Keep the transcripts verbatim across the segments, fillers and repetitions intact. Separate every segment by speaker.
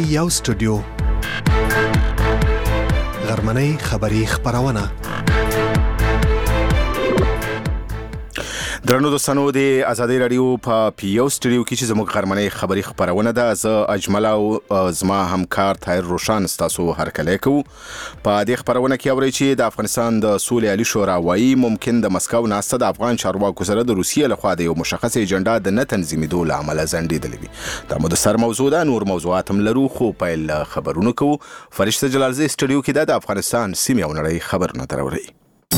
Speaker 1: یو سټوډیو غرمنۍ خبری خبرونه. درنو دوستانو د آزادۍ رادیو په پیو سټوډیو کې چې زموږ غرمنۍ خبری خبرونه ده، زه اجمل او زما همکار طاهر روشان ستاسو هرکلی کوو. په دې خبرونه کې اورئ چې د افغانستان د سولې عالی شورا وایي ممکن د مسکو ناسته د افغان چارواکو سره د روسیې لخوا د یو مشخص ایجنډا د نه تنظیمېدو له امله ځنډېدلې وي. دا مو د سر موضوع ده. نور موضوعات هم لرو، خو پیل خبرونه کوو. فرشته جلالزی سټوډیو کې د افغانستان سیمې او نړۍ خبرونه دروري.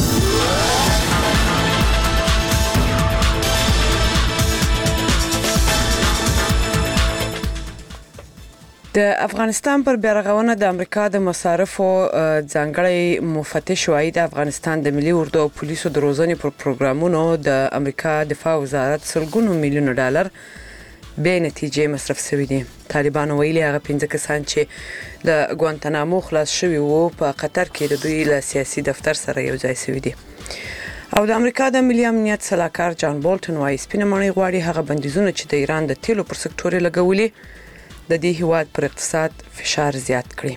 Speaker 2: د افغانستان پر بیارغونه د امریکا د مصارفو ځانګړی مفتش وایي د افغانستان د ملي اردو او پولیسو د روزنې پر پروګرامونو د امریکا دفاع وزارت سلګونو میلیونه ډالر به نتیجې مصرف شوي دي. طالبان ویلي هغه پنځه کسان چې له ګوانتانامو خلاص شوي وو په قطر کې د دوی له سیاسي دفتر سره یو ځای شوي دي. او د امریکا د ملي امنیت سلاکار جان بولټن وایي سپینه ماڼۍ غواړي هغه بندیزونه چې د ایران د تیلو پر سکتور لګولي د دې هیواد پر اقتصاد فشار زیات کړي.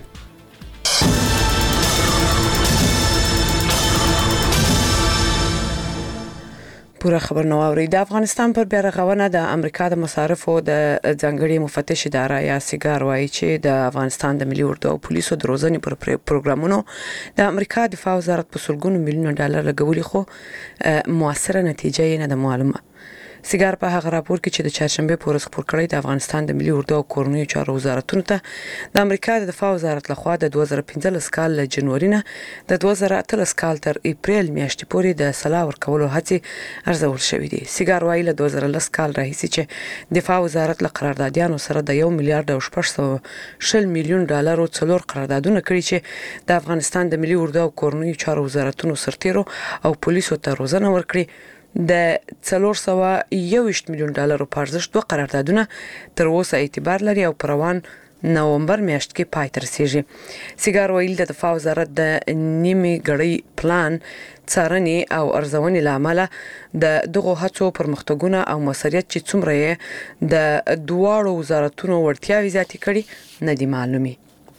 Speaker 2: پوره خبر نو اوري. د افغانستان پر بیارغونه د امریکا د مصارفو د ځانګړي مفتش اداره یا سیګار وایي چې د افغانستان د ملي اردو او پولیسو د روزنې پر پروګرامونو د امریکا دفاع وزارت په سلګونو میلیونه ډالر لګولي، خو موثره نتیجه یې نه ده معلومه. سیګار په هغه راپور کې چې د چهارشنبه په ورځ خپور کړی د افغانستان د ملي اردو او کورنیو چارو وزارتونو ته د امریکا د دفاع وزارت لخوا د دوه زره پنځلس کال له جنوري نه د دوه زره اتلس کال تر اپریل میاشتې پورې د سلا ورکولو هڅې ارزول شوې دي. سیګار وایي له دوه زره لس کال راهیسې چې دفاع وزارت له قراردادیانو سره د یو میلیارډ او شپږ سوه شل میلیون ډالرو څلور قراردادونه کړي چې د افغانستان د ملي اردو او کورنیو چارو وزارتونو سرتیرو او پولیسو ته روزنه ورکړي. د څلور سوه یوویشت میلیون ډالرو په ارزښت دوه قراردادونه تر اوسه اعتبار لري او په روان نومبر میاشت کې پای ته رسیږي. سیګار ویل د دفاع وزارت د نیمې ګړۍ پلان څارنې او ارزونې لامل د دغه هڅو پرمختګونه او مسؤلیت چې څومره یې د دواړو وزارتونو وړتیاوې زیاتې کړي نه دي معلومي.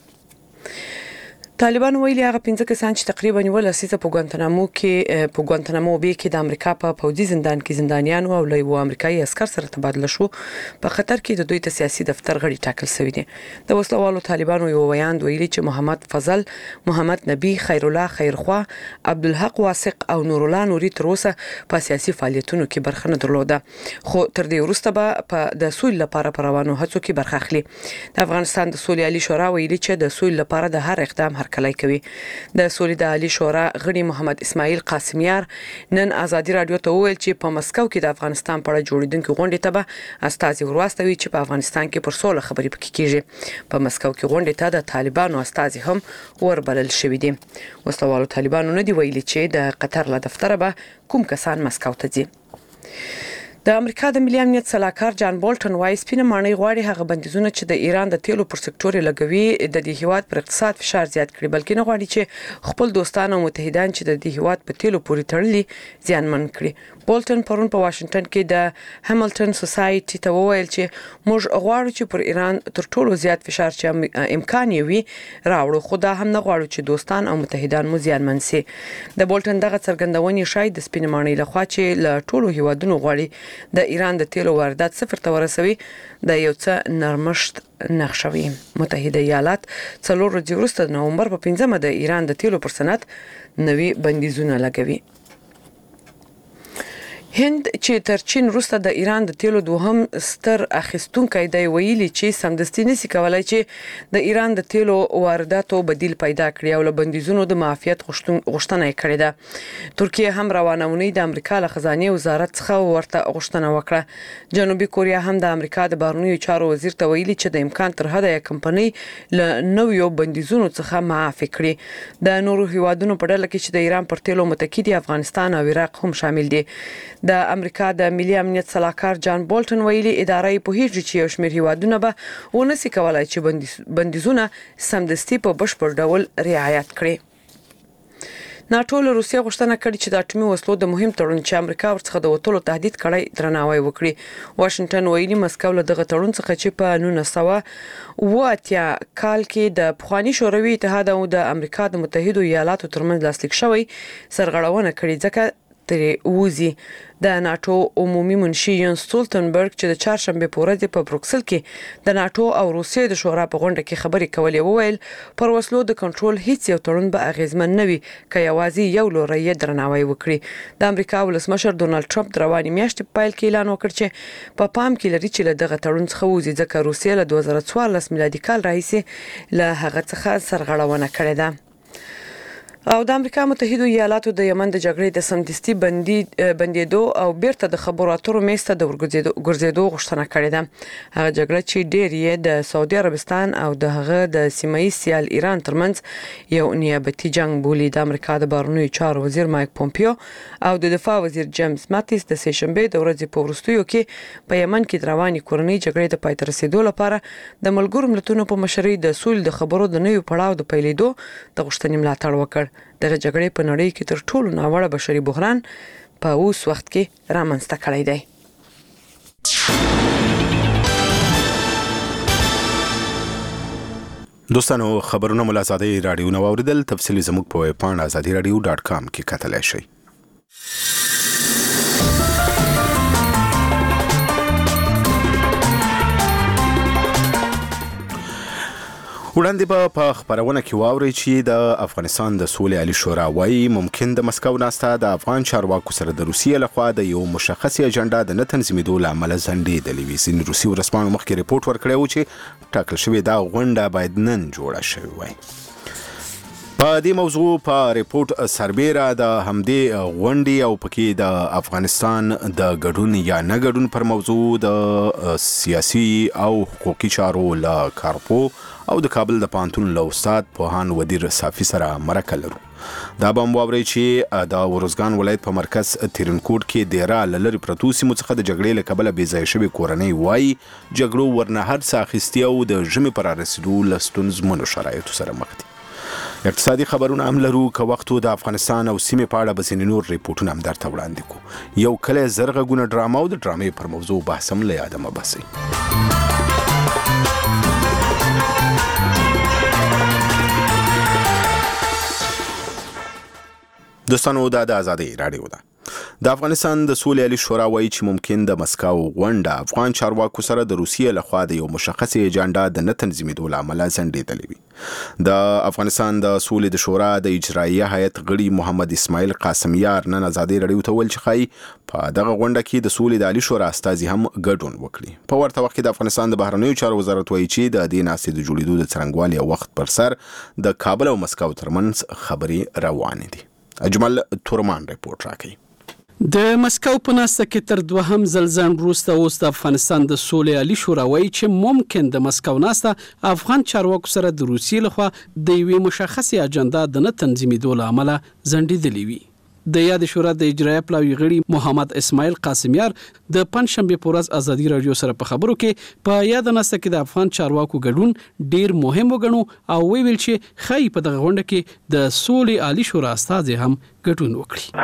Speaker 2: طالبان ویلي هغه پنځه کسان چې تقریبا یو لسیزه په ګوانتانامو کې په ګوانتانامو بې کې د امریکا په پوځي زندان کې زندانیان او له یو امریکایي عسكر سره تبادله شو په خطر کې د دوی ته سیاسي دفتر غړي ټاکل شوی دي. د وسلوالو طالبانو یو ویاند ویلي چې محمد فضل، محمد نبی، خیر الله خیرخوا، عبدالحق واسق او نور الله نوري تر اوسه په سیاسي فعالیتونو کې برخه نه درلوده، خو تر دې وروسته به په د سولې لپاره پر روانو هڅو کې برخه اخلي. د افغانستان د سولې عالی شورا ویلي چې د سولې لپاره د هر اقدام هر کلی کوي. د سولې د عالی شورا غړي محمد اسماعیل قاسمیار نن آزادي رادیو ته وویل چې په مسکو کې د افغانستان په اړه جوړیدونکو غونډې ته به استازي ورواستوي چې په افغانستان کې پر سوله خبرې پکې کیږي. په مسکو کې غونډې ته د طالبانو استازي هم وربلل شوي دي. وسلوالو طالبانو نه دی ویلي چې د قطر له دفتر به کوم کسان مسکو ته ځي. د امریکا د ملي امنیت سلاکار جان بولټن وایي سپینه ماڼۍ غواړي هغه بندیزونه چې د ایران د تیلو پر سکتور لګوي د دې هیواد پر اقتصاد فشار زیات کړي، بلکې نه غواړي چې خپل دوستان او متحدان چې د دې هیواد په تیلو پورې تړلي زیانمن کړي. بولټن پرون په واشنگټن کې د هاملټن سوسایټي ته وویل چې موږ غواړو چې پر ایران تر ټولو زیات فشار چې امکان یې وي راوړو، خو دا هم نه غواړو چې دوستان او متحدان مو زیانمن شي. د بولټن دغه څرګندونې شاید د سپینه ماڼۍ لخوا چې له ټولو هیوادونو غواړي د ایران د تیلو واردات صفر ته ورسوي د یو څه نرمښت نښه وي. متحده ایالات څلور ورځې وروسته د نومبر په پنځمه د ایران د تیلو پر صنعت نوي بندیزونه لګوي. هند چې تر چین وروسته د ایران د تیلو دوهم ستر اخیستونکی دی ویلي چې سمدستي نشي کولای چې د ایران د تیلو وارداتو بدیل پیدا کړي او له بندیزونو د معافیت غوښتنه یې کړې ده. ترکیه هم روانه اونۍ د امریکا له خزانه وزارت څخه ورته غوښتنه وکړه. جنوبي کوریا هم د امریکا د بهرنیو چارو وزیر ته ویلي چې د امکان تر حده یې کمپنۍ له نویو بندیزونو څخه معافي کړي. د نورو هیوادونو په ډله کې چې د ایران پر تیلو متکی دي افغانستان او عراق هم شامل دي. د امریکا د ملي امنیت سلاکار جان بولټن ویلي ادارې په هیڅ چې یو شمېر هیوادونه به ونسي کولای چې بندیزونه سمدستي په بشپړ ډول رعایت کړي. ناټو له روسیې غوښتنه کړې چې د اټومي وسلو د مهم تړون چې امریکا ورڅخه د وټولو تهدید کړی درناوی وکړي. واشنگټن ویلي مسکو له دغه تړون څخه چې په نولس سوه اوه اتیا کال کې د پخواني شوروي اتحاد او د امریکا د متحدو ایالاتو ترمنځ لاسلیک شوی سرغړونه کړې ځکه ترې ووزي. د ناټو عمومي منشي یانس ستولتنبرګ چې د چهارشنبه په ورځ په بروکسل کې د ناټو او روسیې د شورا په غونډه کې خبرې کولې وویل پر وسلو د کنټرول هیڅ یو تړون به اغیزمن نه وي که یوازې یو لوری یې درناوی وکړي. د امریکا ولسمشر ډونالد ټرمپ د روانې میاشتې په پیل کې اعلان وکړ چې په پام کې لري چې له دغه تړون څخه ووځي ځکه روسیې له دوه زره څوارلس میلادي کال راهیسې له هغه څخه سرغړونه کړې ده. او د امریکا متحدو ایالاتو د یمن د جګړې د سمدستي بندي بندیدو او بیرته د خبرو اترو میسته د ورګرځېدو غوښتنه کړې ده. هغه جګړه چې ډېر یې د سعودي عربستان او د هغه د سیمایي سیال ایران ترمنځ یو نیابتي جنگ بولي. د امریکا د بهرنیو چارو وزیر مایک پومپیو او د دفاع وزیر جیمز ماتیس د سه شنبه د ورځې په وروستیو کې په یمن کې د رواني کورنۍ جګړې د پای ته رسیدو لپاره د ملګرو ملتونو په مشرۍ د سولې د خبرو د نویو پړاو د پیلېدو د غوښتنې ملاتړ وکړ. دغه جګړې په نړۍ کې تر ټولو ناوړه بشري بحران په اوس وخت کې رامنځته کړی دی.
Speaker 1: دوستانو خبرونه مو له آزادۍ راډیو نو اوریدل. تفصیلی زموږ په ویب پاڼه آزادي راډیو ډاټ کام کې کتلای شئ. وړاندې په خبرونه کې واوري چې د افغانستان د سولې عالی شورا وايي ممکن د مسکو ناسته د افغان چارواکو سره د روسیې لخوا د یو مشخصي اجنډا د نه تنظیمېدو لامل ځنډېدلې وي. ځینې روسي ورسپانو مخکې ریپورت ورکړی و چې ټاکل شوې دا غونډه باید نن جوړه شوې وای. په دې موضوع په ریپورت سربیره د همدې غونډې او پکې د افغانستان د ګډون یا نه ګډون پر موضوع د سیاسي او حقوقي چارو له کارپو او د کابل د پانتون له استاد پوهان ودیر صافي سره مرکه لرو. دا به هم واورئ چې د وروزګان ولایت په مرکز تیرنکوټ کې دیره له لرې پرتو سیمو څخه د جګړې له کبله بې ځایه شوې کورنۍ وایي جګړو ورنه هر څه اخیستي او د ژمي په رارسېدو له ستونزمنو شرایطو سره مخ دي. اقتصادي خبرونه هم لرو که وختو د افغانستان او سیمې په اړه به ځینې نور ریپورټونه هم درته وړاندې کړو. یو کلی زر غږونه ډرامه او د ډرامې پر موضوع بحث هم له یاده مه باسئ. دوستانو دا د آزادۍ راډیو ده. د افغانستان د سولې عالی شورا وایي چې ممکن د مسکو غونډه افغان چارواکو سره د روسیې لخوا د یو مشخصي اجنډا د نه تنظیمېدو لامل ځنډېدلې وي. د افغانستان د سولې د شورا د اجراییه هیئت غړي محمد اسماعیل قاسمیار نن آزادۍ راډیو ته ویل چې ښایي په دغه غونډه کې د سولې د عالی شورا استازي هم ګډون وکړي. په ورته وخت کې د افغانستان د بهرنیو چارو وزارت وایي چې د دې ناستې د جوړېدو د څرنګوالي او وخت پر سر د کابل او مسکو ترمنځ خبرې روانې دي. اجمل تورمان ریپورت راکوي.
Speaker 3: د مسکو په ناسته کې تر دوهم ځل ځنډ وروسته اوس د افغانستان د سولې عالی شورا وایي چې ممکن د مسکو ناسته افغان چارواکو سره د روسیې لخوا د یوې مشخصې اجنډا د نه تنظیمېدو له امله ځنډېدلې وي. د یاد شورا د اجرایه پلاوی غړي محمد اسماعیل قاسمیار د پنځشنبه په ورځ آزادي رادیو سره په خبرو کې په یاد ناسته کې د افغان چارواکو ګډون ډیر مهم وګڼو او ویل چې خی په دغه غونډه کې د سولې عالی شورا استازي هم ګډون وکړي.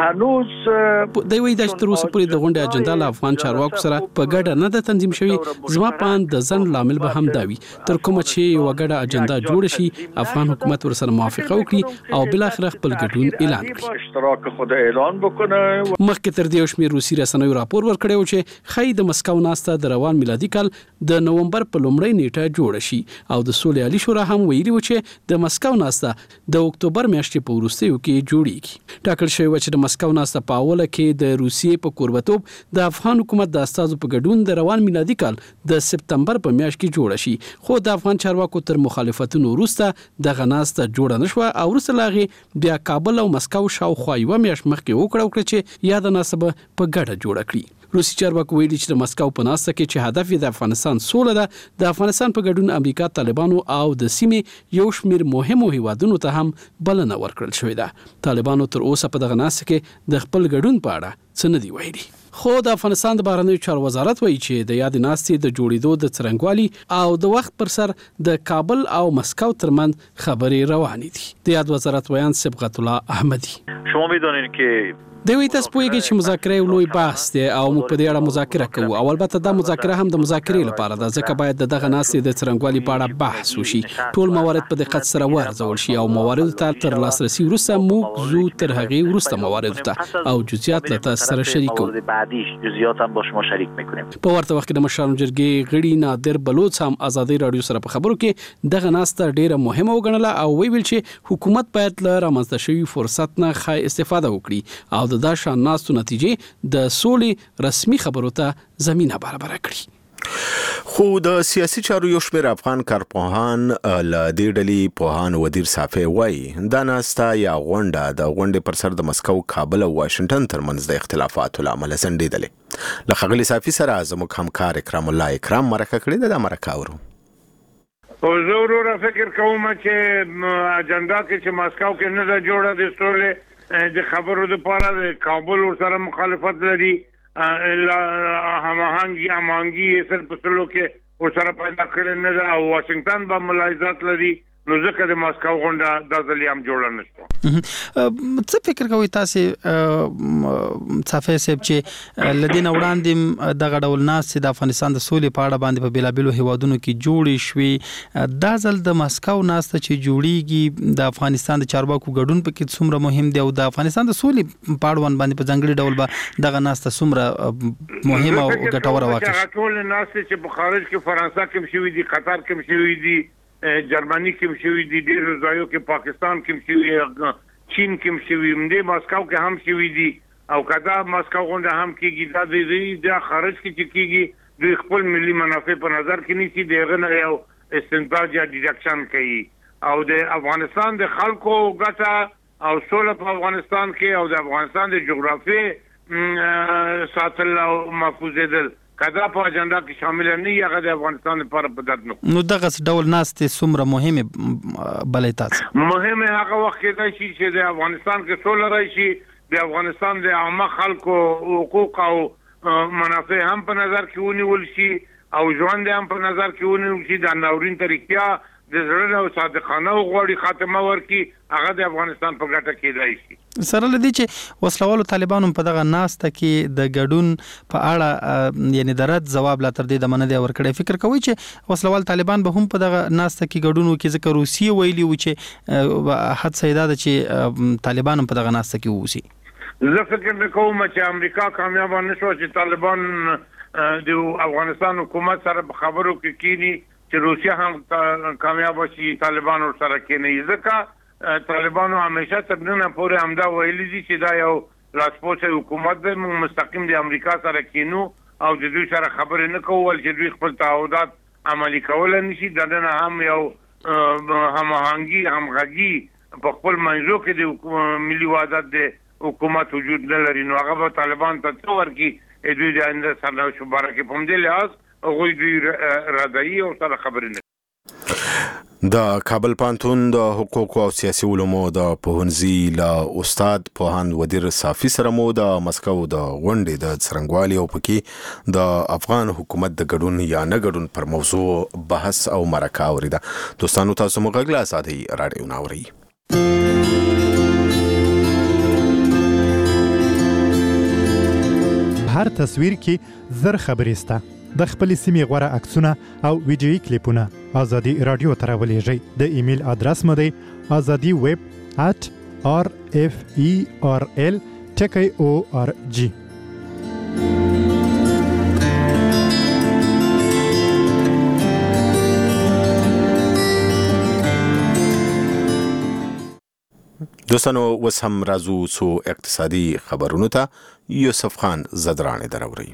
Speaker 3: هنوز د وی د تر اوسه پورې د غونډې اجنډا له افغان چارواکو سره په ګډه نه د تنظیم شوی. زما پان د ځن لامل به هم داوي تر کومه چې یو ګډه اجنډا جوړ شي افغان حکومت ورسره موافقه وکړي او بل اخر خپل ګډون اعلان کړي.
Speaker 4: د اعلان وکړه.
Speaker 3: مخکې تر دې شمیر روسي رسنیو راپور ورکړی و چې خی د مسکو ناسته د روان میلادي کال د نومبر په لومړۍ نیټه جوړ شي او د سولې عالی شورا هم ویلي و چې د مسکو ناسته د اکتوبر میاشتې په وروستیو کې جوړیږي. ټاکل شوی و چې د مسکو ناسته په اوله کې د روسیې په کوربتوب د افغان حکومت د استازو په ګډون د روان میلادي کال د سپتمبر په میاشت کې جوړ شي. خو د افغان چارواکو تر مخالفتونو وروسته دغه ناسته جوړه نشوه او وروسته لاغي بیا کابل او مسکو شاوخوا یوه میاشت مخکې وکړه وکړه چې یاد ناسبه په ګډه جوړه کړي. روسي چارواکو ویلي چې د مسکو په ناسته کې چې هدف یې د افغانستان سوله ده د افغانستان په ګډون امریکا طالبانو او د سیمې یو شمیر مهمو هیوادونو ته هم بلنه ورکړل شوې ده. طالبانو تر اوسه په دغه ناسته کې د خپل ګډون په اړه څه نه دی ویلي. خو د افغانستان د بهرنیو چارو وزارت وایي چې د یاد ناستې د جوړېدو د څرنګوالي او د وخت پر سر د کابل او مسکو ترمن خبرې روانې دي. د یاد وزارت ویان صبغت الله احمدی:
Speaker 4: شما میدونین که
Speaker 3: دوی تاسو پوهیږئ چې مذاکره یو لوی بحث دی او موږ په دې اړه مذاکره کوو او البته دا مذاکره هم د مذاکرې لپاره ده، ځکه باید د دغه ناستې د څرنګوالي په اړه بحث وشي، ټول موارد په دقت سره وارزول شي او مواردو ته تر لاسرسي وروسته موږ زو تر هغې وروسته مواردو ته او جزئیات له تاسو سره شریکو. په ورته وخت کې د مشرانو جرګې غړي نادر بلوڅ هم ازادي رادیو سره په خبرو کې دغه ناسته ډیره مهمه وګڼله او ویل چې حکومت باید له رامنځته شوي فرصت نه ښه استفاده وکړي او د دا شان ناستو نتیجې د سولې رسمي خبرو ته زمینه برابره کړي.
Speaker 1: خو د سیاسي چارو یو شمېر افغان کارپوهان له دې ډلې پوهان ودیر صافی وایي دا ناسته یا غونډه د غونډې پر سر د مسکو، کابل او واشنګټن ترمنځ د اختلافاتو له امله ځنډېدلې. له ښاغلي صافی سره زموږ همکار اکرام الله اکرام مرکه کړې ده. دا مرکه اورو.
Speaker 5: او زه وروره فکر کوم چې اجنډا کې چې مسکو کې نه ده جوړه د سولې د خبرو لپاره د کابل سره مخالفت لري، هماهنګي هماهنګي سر په سلو کې ورسره پیدا کړی نه ده او واشنګټن به ملاحظات لري، نو ځکه د ماسکو غونډه د ځلې هم جوړه نشوه.
Speaker 6: څه فکر کوئ تاسو صافی صاحب چې لدین وړاندې دغه ډول ناستې د افغانستان د سولې په اړه باندې په بیلابیلو هیوادونو کې جوړې شوې، دا ځل د مسکو ناسته چې جوړیږي د افغانستان د چارواکو ګډون پکې څومره مهم دی او د افغانستان د سولې په اړوند باندې په ځانګړي ډول به دغه ناسته څومره مهمه او ګټوره واقع شي؟
Speaker 5: ټول ناستې چې په خارج کې فرانسه کې شوې دي، قطر کې شوې دي، جرمني کې شوې دي، ډېر ځایو کې پاکستان کې شوې، چین کې شوې، مده مسکو کې هم شوې دي او کدا مسکو غونډه هم کېږي. دا د دې د خارج کې چې کېږي د خپل ملي منافع په نظر کې نیسي، دغه نه یو استنتاج یا ډیډکشن کوي او د افغانستان د خلکو ګټه او سوله په افغانستان کې او د افغانستان د جغرافیې ساتل او محفوظېدل کدا په اجنډا کې شامل نه یي، هغه د افغانستان لپاره په درد نه.
Speaker 6: نو دغه ډول ناستې څومره مهمه بلې تاسو؟
Speaker 5: مهمه هغه وخت کې شي چې د افغانستان کې سوله راشي، د افغانستان د عامه خلکو حقوق او منافع هم په نظر کې ونیول شي او ژوند هم په نظر کې ونیول شي، د ناورین طریقیا د زړه او صادقانه غوړي خاتمه ورکي، هغه د افغانستان په ګټه کېدای شي.
Speaker 6: سره لدی چې وسلوالو طالبانو په دغه ناسته کې د ګډون په اړه یعنی د رد جواب لا تر دې د مننه ورکړی، فکر کوي چې وسلوال طالبان به هم په دغه ناسته کې ګډون وکړي، ځکه روسیه ویلي و چې حد سیدا ده چې طالبان په دغه ناسته کې ووسی.
Speaker 5: زه فکر کوم چې امریکا کامیاب نشو چې طالبان د افغانستان حکومت سره خبرو کې کینی چې روسیه هم کامیاب شي طالبان سره کینی، ځکه طالبانو همیشه تبنونه پورې همدا ویلي دي چې دا یو لاسپوڅه حکومت دی، موږ مستقیم د امریکا سره کینو او د دوی سره خبرې نه کوو چې دوی خپل تعهدات عملي کولای نشي. دنه هم یو هماهنګي همغږي په خپل منځو کې د ملي وحدت د حکومت وجود نه لري، نو هغه به طالبان ته څه ورکړي دوی د آینده سرنوشت مبارک په همدې لحاظ هغوی دوی رادایي او سره خبرې نه.
Speaker 1: د کابل پوهنتون د حقوقو او سیاسي علومو د پوهنځي له استاد پوهاند ودیر صافی سره مو د مسکو د غونډې د څرنګوالي او پکې د افغان حکومت د ګډون یا نه ګډون پر موضوع بحث او مرکه اوریده. دوستانو تاسو مو غږ لا ساتي رادیو ناوري.
Speaker 7: هر تصویر کې زر خبرې سته، د خپل سیمې غوره عکسونه او ویډیویي کلیپونه ازادي رادیو ته راولېږئ. د ایمیل ادرس مو دی ازادي ویب at r f e r l ټکی او ار جی.
Speaker 1: دوستانو وس هم راځو څو اقتصادي خبرونو ته. یوسف خان زدرانی دراوري.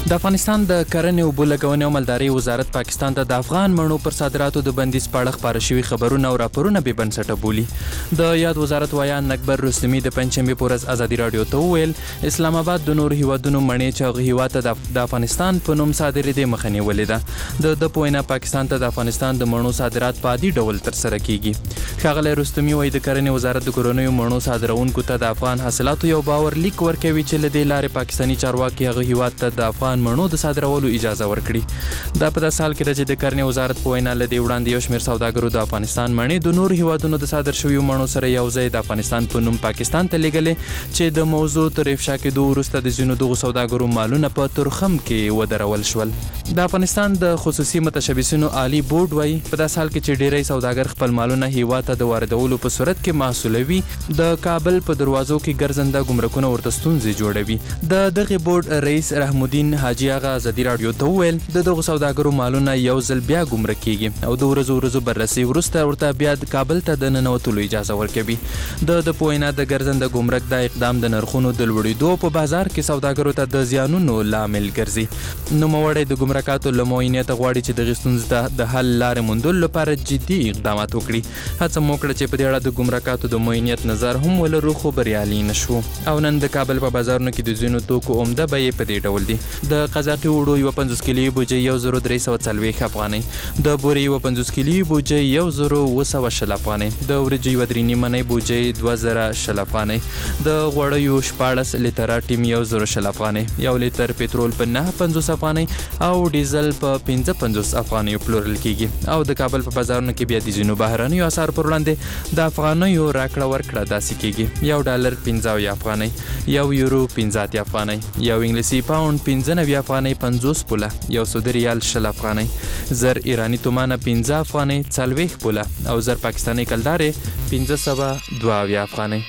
Speaker 4: د افغانستان د کرنې او بولګونې او مالدارۍ وزارت پاکستان ته د افغان مڼو پر صادراتو د بندیز په اړه خپاره شوي خبرونه او راپورونه بې بنسټه بولي. د یاد وزارت وایان اکبر رستمي د پنجشنبې په ورځ ازادي راډیو ته وویل اسلام آباد د نورو هیوادونو مڼې چې هغه هیواد ته د افغانستان په نوم صادرېدې مخه نیولې ده. د ده په وینا پاکستان ته د افغانستان د مڼو صادرات په عادي ډول ترسره کیږي. ښاغلی رستمي وایي د کرنې وزارت د کورنیو مڼو صادرونکو ته د افغان حاصلاتو یو باور لیک ورکوي چې له دې لارې پاکستاني چارواکي هغه هیواد ته د افغان مڼو د صادرولو اجازه ورکړي. دا په داسې حال کې ده چې د کرنې وزارت په وینا له دې وړاندې یو شمېر سوداګرو د افغانستان مڼې د نورو هیوادونو د صادر شویو مڼو سره یو ځای د افغانستان په نوم پاکستان ته لیږلې چې د موضوع تر افشا کېدو وروسته د ځینو دغو سوداګرو مالونه په تورخم کې ودرول شول. د افغانستان د خصوصي متشبثینو عالی بورډ وایي په داسې حال کې چې ډیری سوداګر خپل مالونه هیواد ته د واردولو په صورت کې محصولوي د کابل په دروازو کې ګرځنده ګمرکونه ورته ستونزې جوړوي. د دغه بورډ رئیس رحم الدین حاجي آغا ازادي راډیو ته وویل د دغو سوداګرو مالونه یو ځل بیا ګمرک کیږي او د ورځو ورځو بررسي وروسته ورته بیا کابل ته د ننوتلو اجازه ورکوي. د د په وینا د ګرځنده ګمرک دا اقدام د نرخونو د لوړېدو په بازار کې سوداګرو ته د زیانونو لامل ګرځي. نوموړی د ګمرکاتو له معاینې ته غواړي چې دغې ستونزې د حل لارې موندلو لپاره جدي اقدامات وکړي. هڅه مو وکړه چې په دې اړه د ګمرکاتو د معاینیت نظر هم ولرو خو بریالي نه شو. او نن د کابل په بازارونو کې د ځینو توکو عمده بیې په دې ډول دي. د قزاقي وړو یو پنځوس کیلوي بوجۍ یو زرو درې سوه څلوېښت افغانۍ، د بورې یو پنځوس کیلوي بوجۍ یو زرو اوه سوه شل افغانۍ، د وریجو یوه درې نیمنۍ بوجۍ دوه زره شل افغانۍ، د غوړیو شپاړس لیتره ټیم یو زرو شل افغانۍ، یو لیتر پټرول په نهه پنځوس افغانۍ او ډیزل په پنځه پنځوس افغانیو پلورل کیږي. او د کابل په بازارونو کې بیا د ځینو بهرنیو اسعارو پر وړاندې د افغانیو راکړه ورکړه داسې کیږي. یو ډالر پنځه اویا افغانۍ، یو یورو پنځه اتیا افغانۍ، یو انګلیسي پاوند پنځه نوي افغانۍ پنځوس پوله، یو سعودي ریال شل افغانۍ، زر ایرانی تومانه پنځه افغانۍ څلوېښت پوله او زر پاکستاني کلدارې پنځه سوه دوه اویا افغانۍ.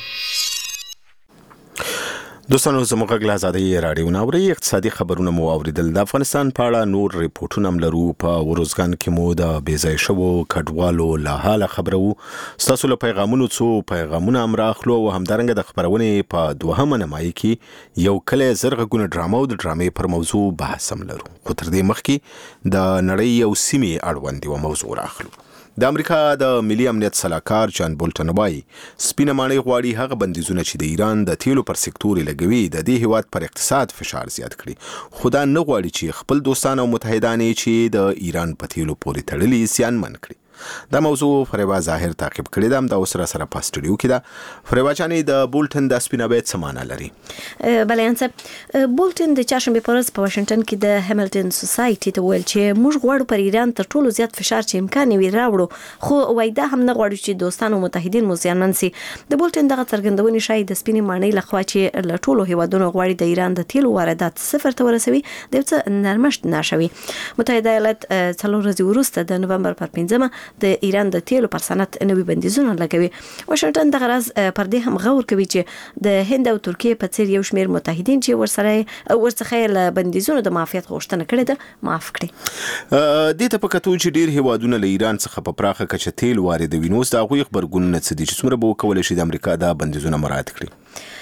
Speaker 1: دوستانو زموږ غږ له ازادۍ راډیو نه اورئ. اقتصادي خبرونه مو اوریدل. د افغانستان په اړه نور ریپورټونه هم لرو. په وروزګان کې مو د بې ځای شوو کډوالو له حاله خبرو. ستاسو له پیغامونو څو پیغامونه هم راخلو او همدارنګه د خبرونې په دوهمه نیمایي کې یو کلی زر غږونه ډرامه او د ډرامې پر موضوع بحث هم لرو. خو تر دې مخکې د نړۍ یو سیمې اړوند یوه موضوع راخلو. د امریکا د ملي امنیت سلاکار جان بولټن وایي سپینه ماڼۍ غواړي هغه بندیزونه چې د ایران د تیلو پر سکتور لګوي د دې هیواد پر اقتصاد فشار زیات کړي. خو دا نه غواړي چې خپل دوستان او متحدان چې د ایران په تیلو پورې تړلي زیانمن کړي. دا موضوع فریبا ظاهر تعقیب کړی ده. دا اوس را سره په سټوډیو کې ده. فریبا جانې د بولټن د سپینه بیت څه معنا لري؟
Speaker 8: بله انصب بولټن د چهارشنبې په ورځ په واشنګټن کې د هیملټن سوسایټي ته ویل چې موږ غواړو پر ایران تر ټولو زیات فشار چې امکان وي راوړو، خو وایي دا هم نه غواړو چې دوستان او متحدین مو زیانمن سي. د بولټن دغه څرګندونې ښایي د سپینې ماڼۍ لخوا چې له ټولو هیوادونو غواړي د ایران د تیلو واردات صفر ته ورسوي د یو څه نرمښت نښه وي. متحده ایالات څلور ورځې وروسته د نومبر پر پنځمه د ایران د تیلو پر صنعت نوي بندیزونه لګوي. واشنګټن دغه راز پر دې هم غور کوي چې د هند او ترکیه په څیر یو شمېر متحدین چې ورسره ورڅخه له بندیزونو د معافیت غوښتنه کړې ده معاف کړي.
Speaker 1: دې ته په کتو چې ډیر هیوادونه له ایران څخه په پراخه کچه تیل واردوي، نو د هغوی خبرګونونه څه دي چې څومره به وکولی شي د امریکا دا بندیزونه مراعات کړي؟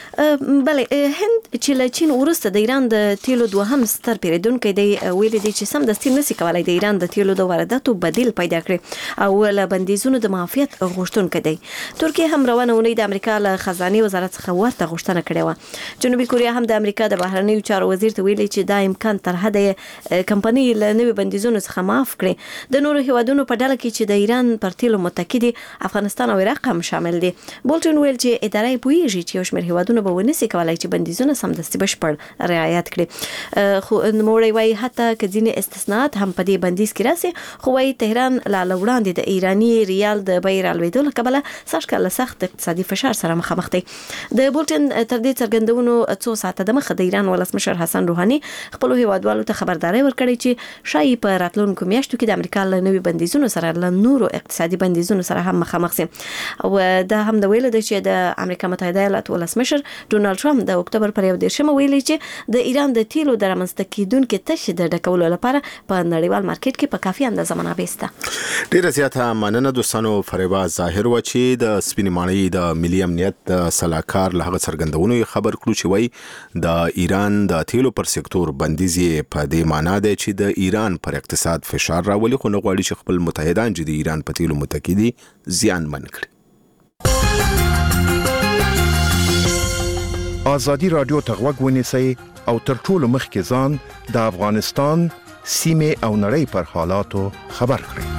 Speaker 8: بله هند چې له چین وروسته د ایران د تیلو دوهم ستر پیرودونکی دی ویلي دی چې سمدستي نشي کولای د ایران د تیلو د وارداتو بدیل پیدا کړي او له بندیزونو د معافیت غوښتونکی دی. ترکیه هم روانه اونۍ د امریکا له خزانې وزارت څخه ورته غوښتنه کړې وه. جنوبي کوریا هم د امریکا د بهرنیو چارو وزیر ته ویلي چې دا امکان تر حده کمپنۍ له نوي بندیزونو څخه معاف کړي. د نورو هیوادونو په ډله کې چې د ایران پر تیلو متکی دي افغانستان او عراق هم شامل دي. بولټن ویل چې اداره یې پوهیږي چې یو شمېر هیوادونه ونسی کولای چې بندیزونه سمدستي بشپړ رعایت کړي. خو نوموړی وایي حتی که ځینې استثناءات هم په دې بندیز کې راسي، خو وایي تهران لا وړاندې د ایرانی ریال د بیې رالوېدو له کبله سږکال له سخت اقتصادي فشار سره مخامخ دی. د بولټن تر دې څرګندونو څو ساعته دمخه د ایران ولسمشر حسن روحاني خپلو هیوادوالو ته خبرداری ورکړی چې ښایي په راتلونکو میاشتو کې د امریکا له نوي بندیزونو سره له نورو اقتصادي بندیزونو سره هم مخامخ شي. او دا هم د ویلو دی چې د امریکا متحده ایالات ولسمشر ډونالد ټرمپ د اکتوبر پر یو دیرشمه ویلي چې د ایران د تیلو د رامنځته کیدونکو تشې د ډکولو لپاره په نړیوال مارکیټ کې په کافي اندازه منابع شته.
Speaker 1: ډیره زیاته مننه دوستانو. فریبا ظاهر و چې د سپینې ماڼۍ د ملي امنیت د سلاکار له هغه څرګندونو خبر کړو چې وایي د ایران د تیلو پر سکتور بندیز په دې معنی دی چې د ایران پر اقتصاد فشار راولي، خو نه غواړي چې خپل متحدان چې د ایران په تیلو متکی دي زیانمن کړي.
Speaker 9: آزادي رادیو ته غوږ ونیسئ او تر ټولو مخکې ځان د افغانستان سیمې او نړۍ پر حالاتو خبر کړئ.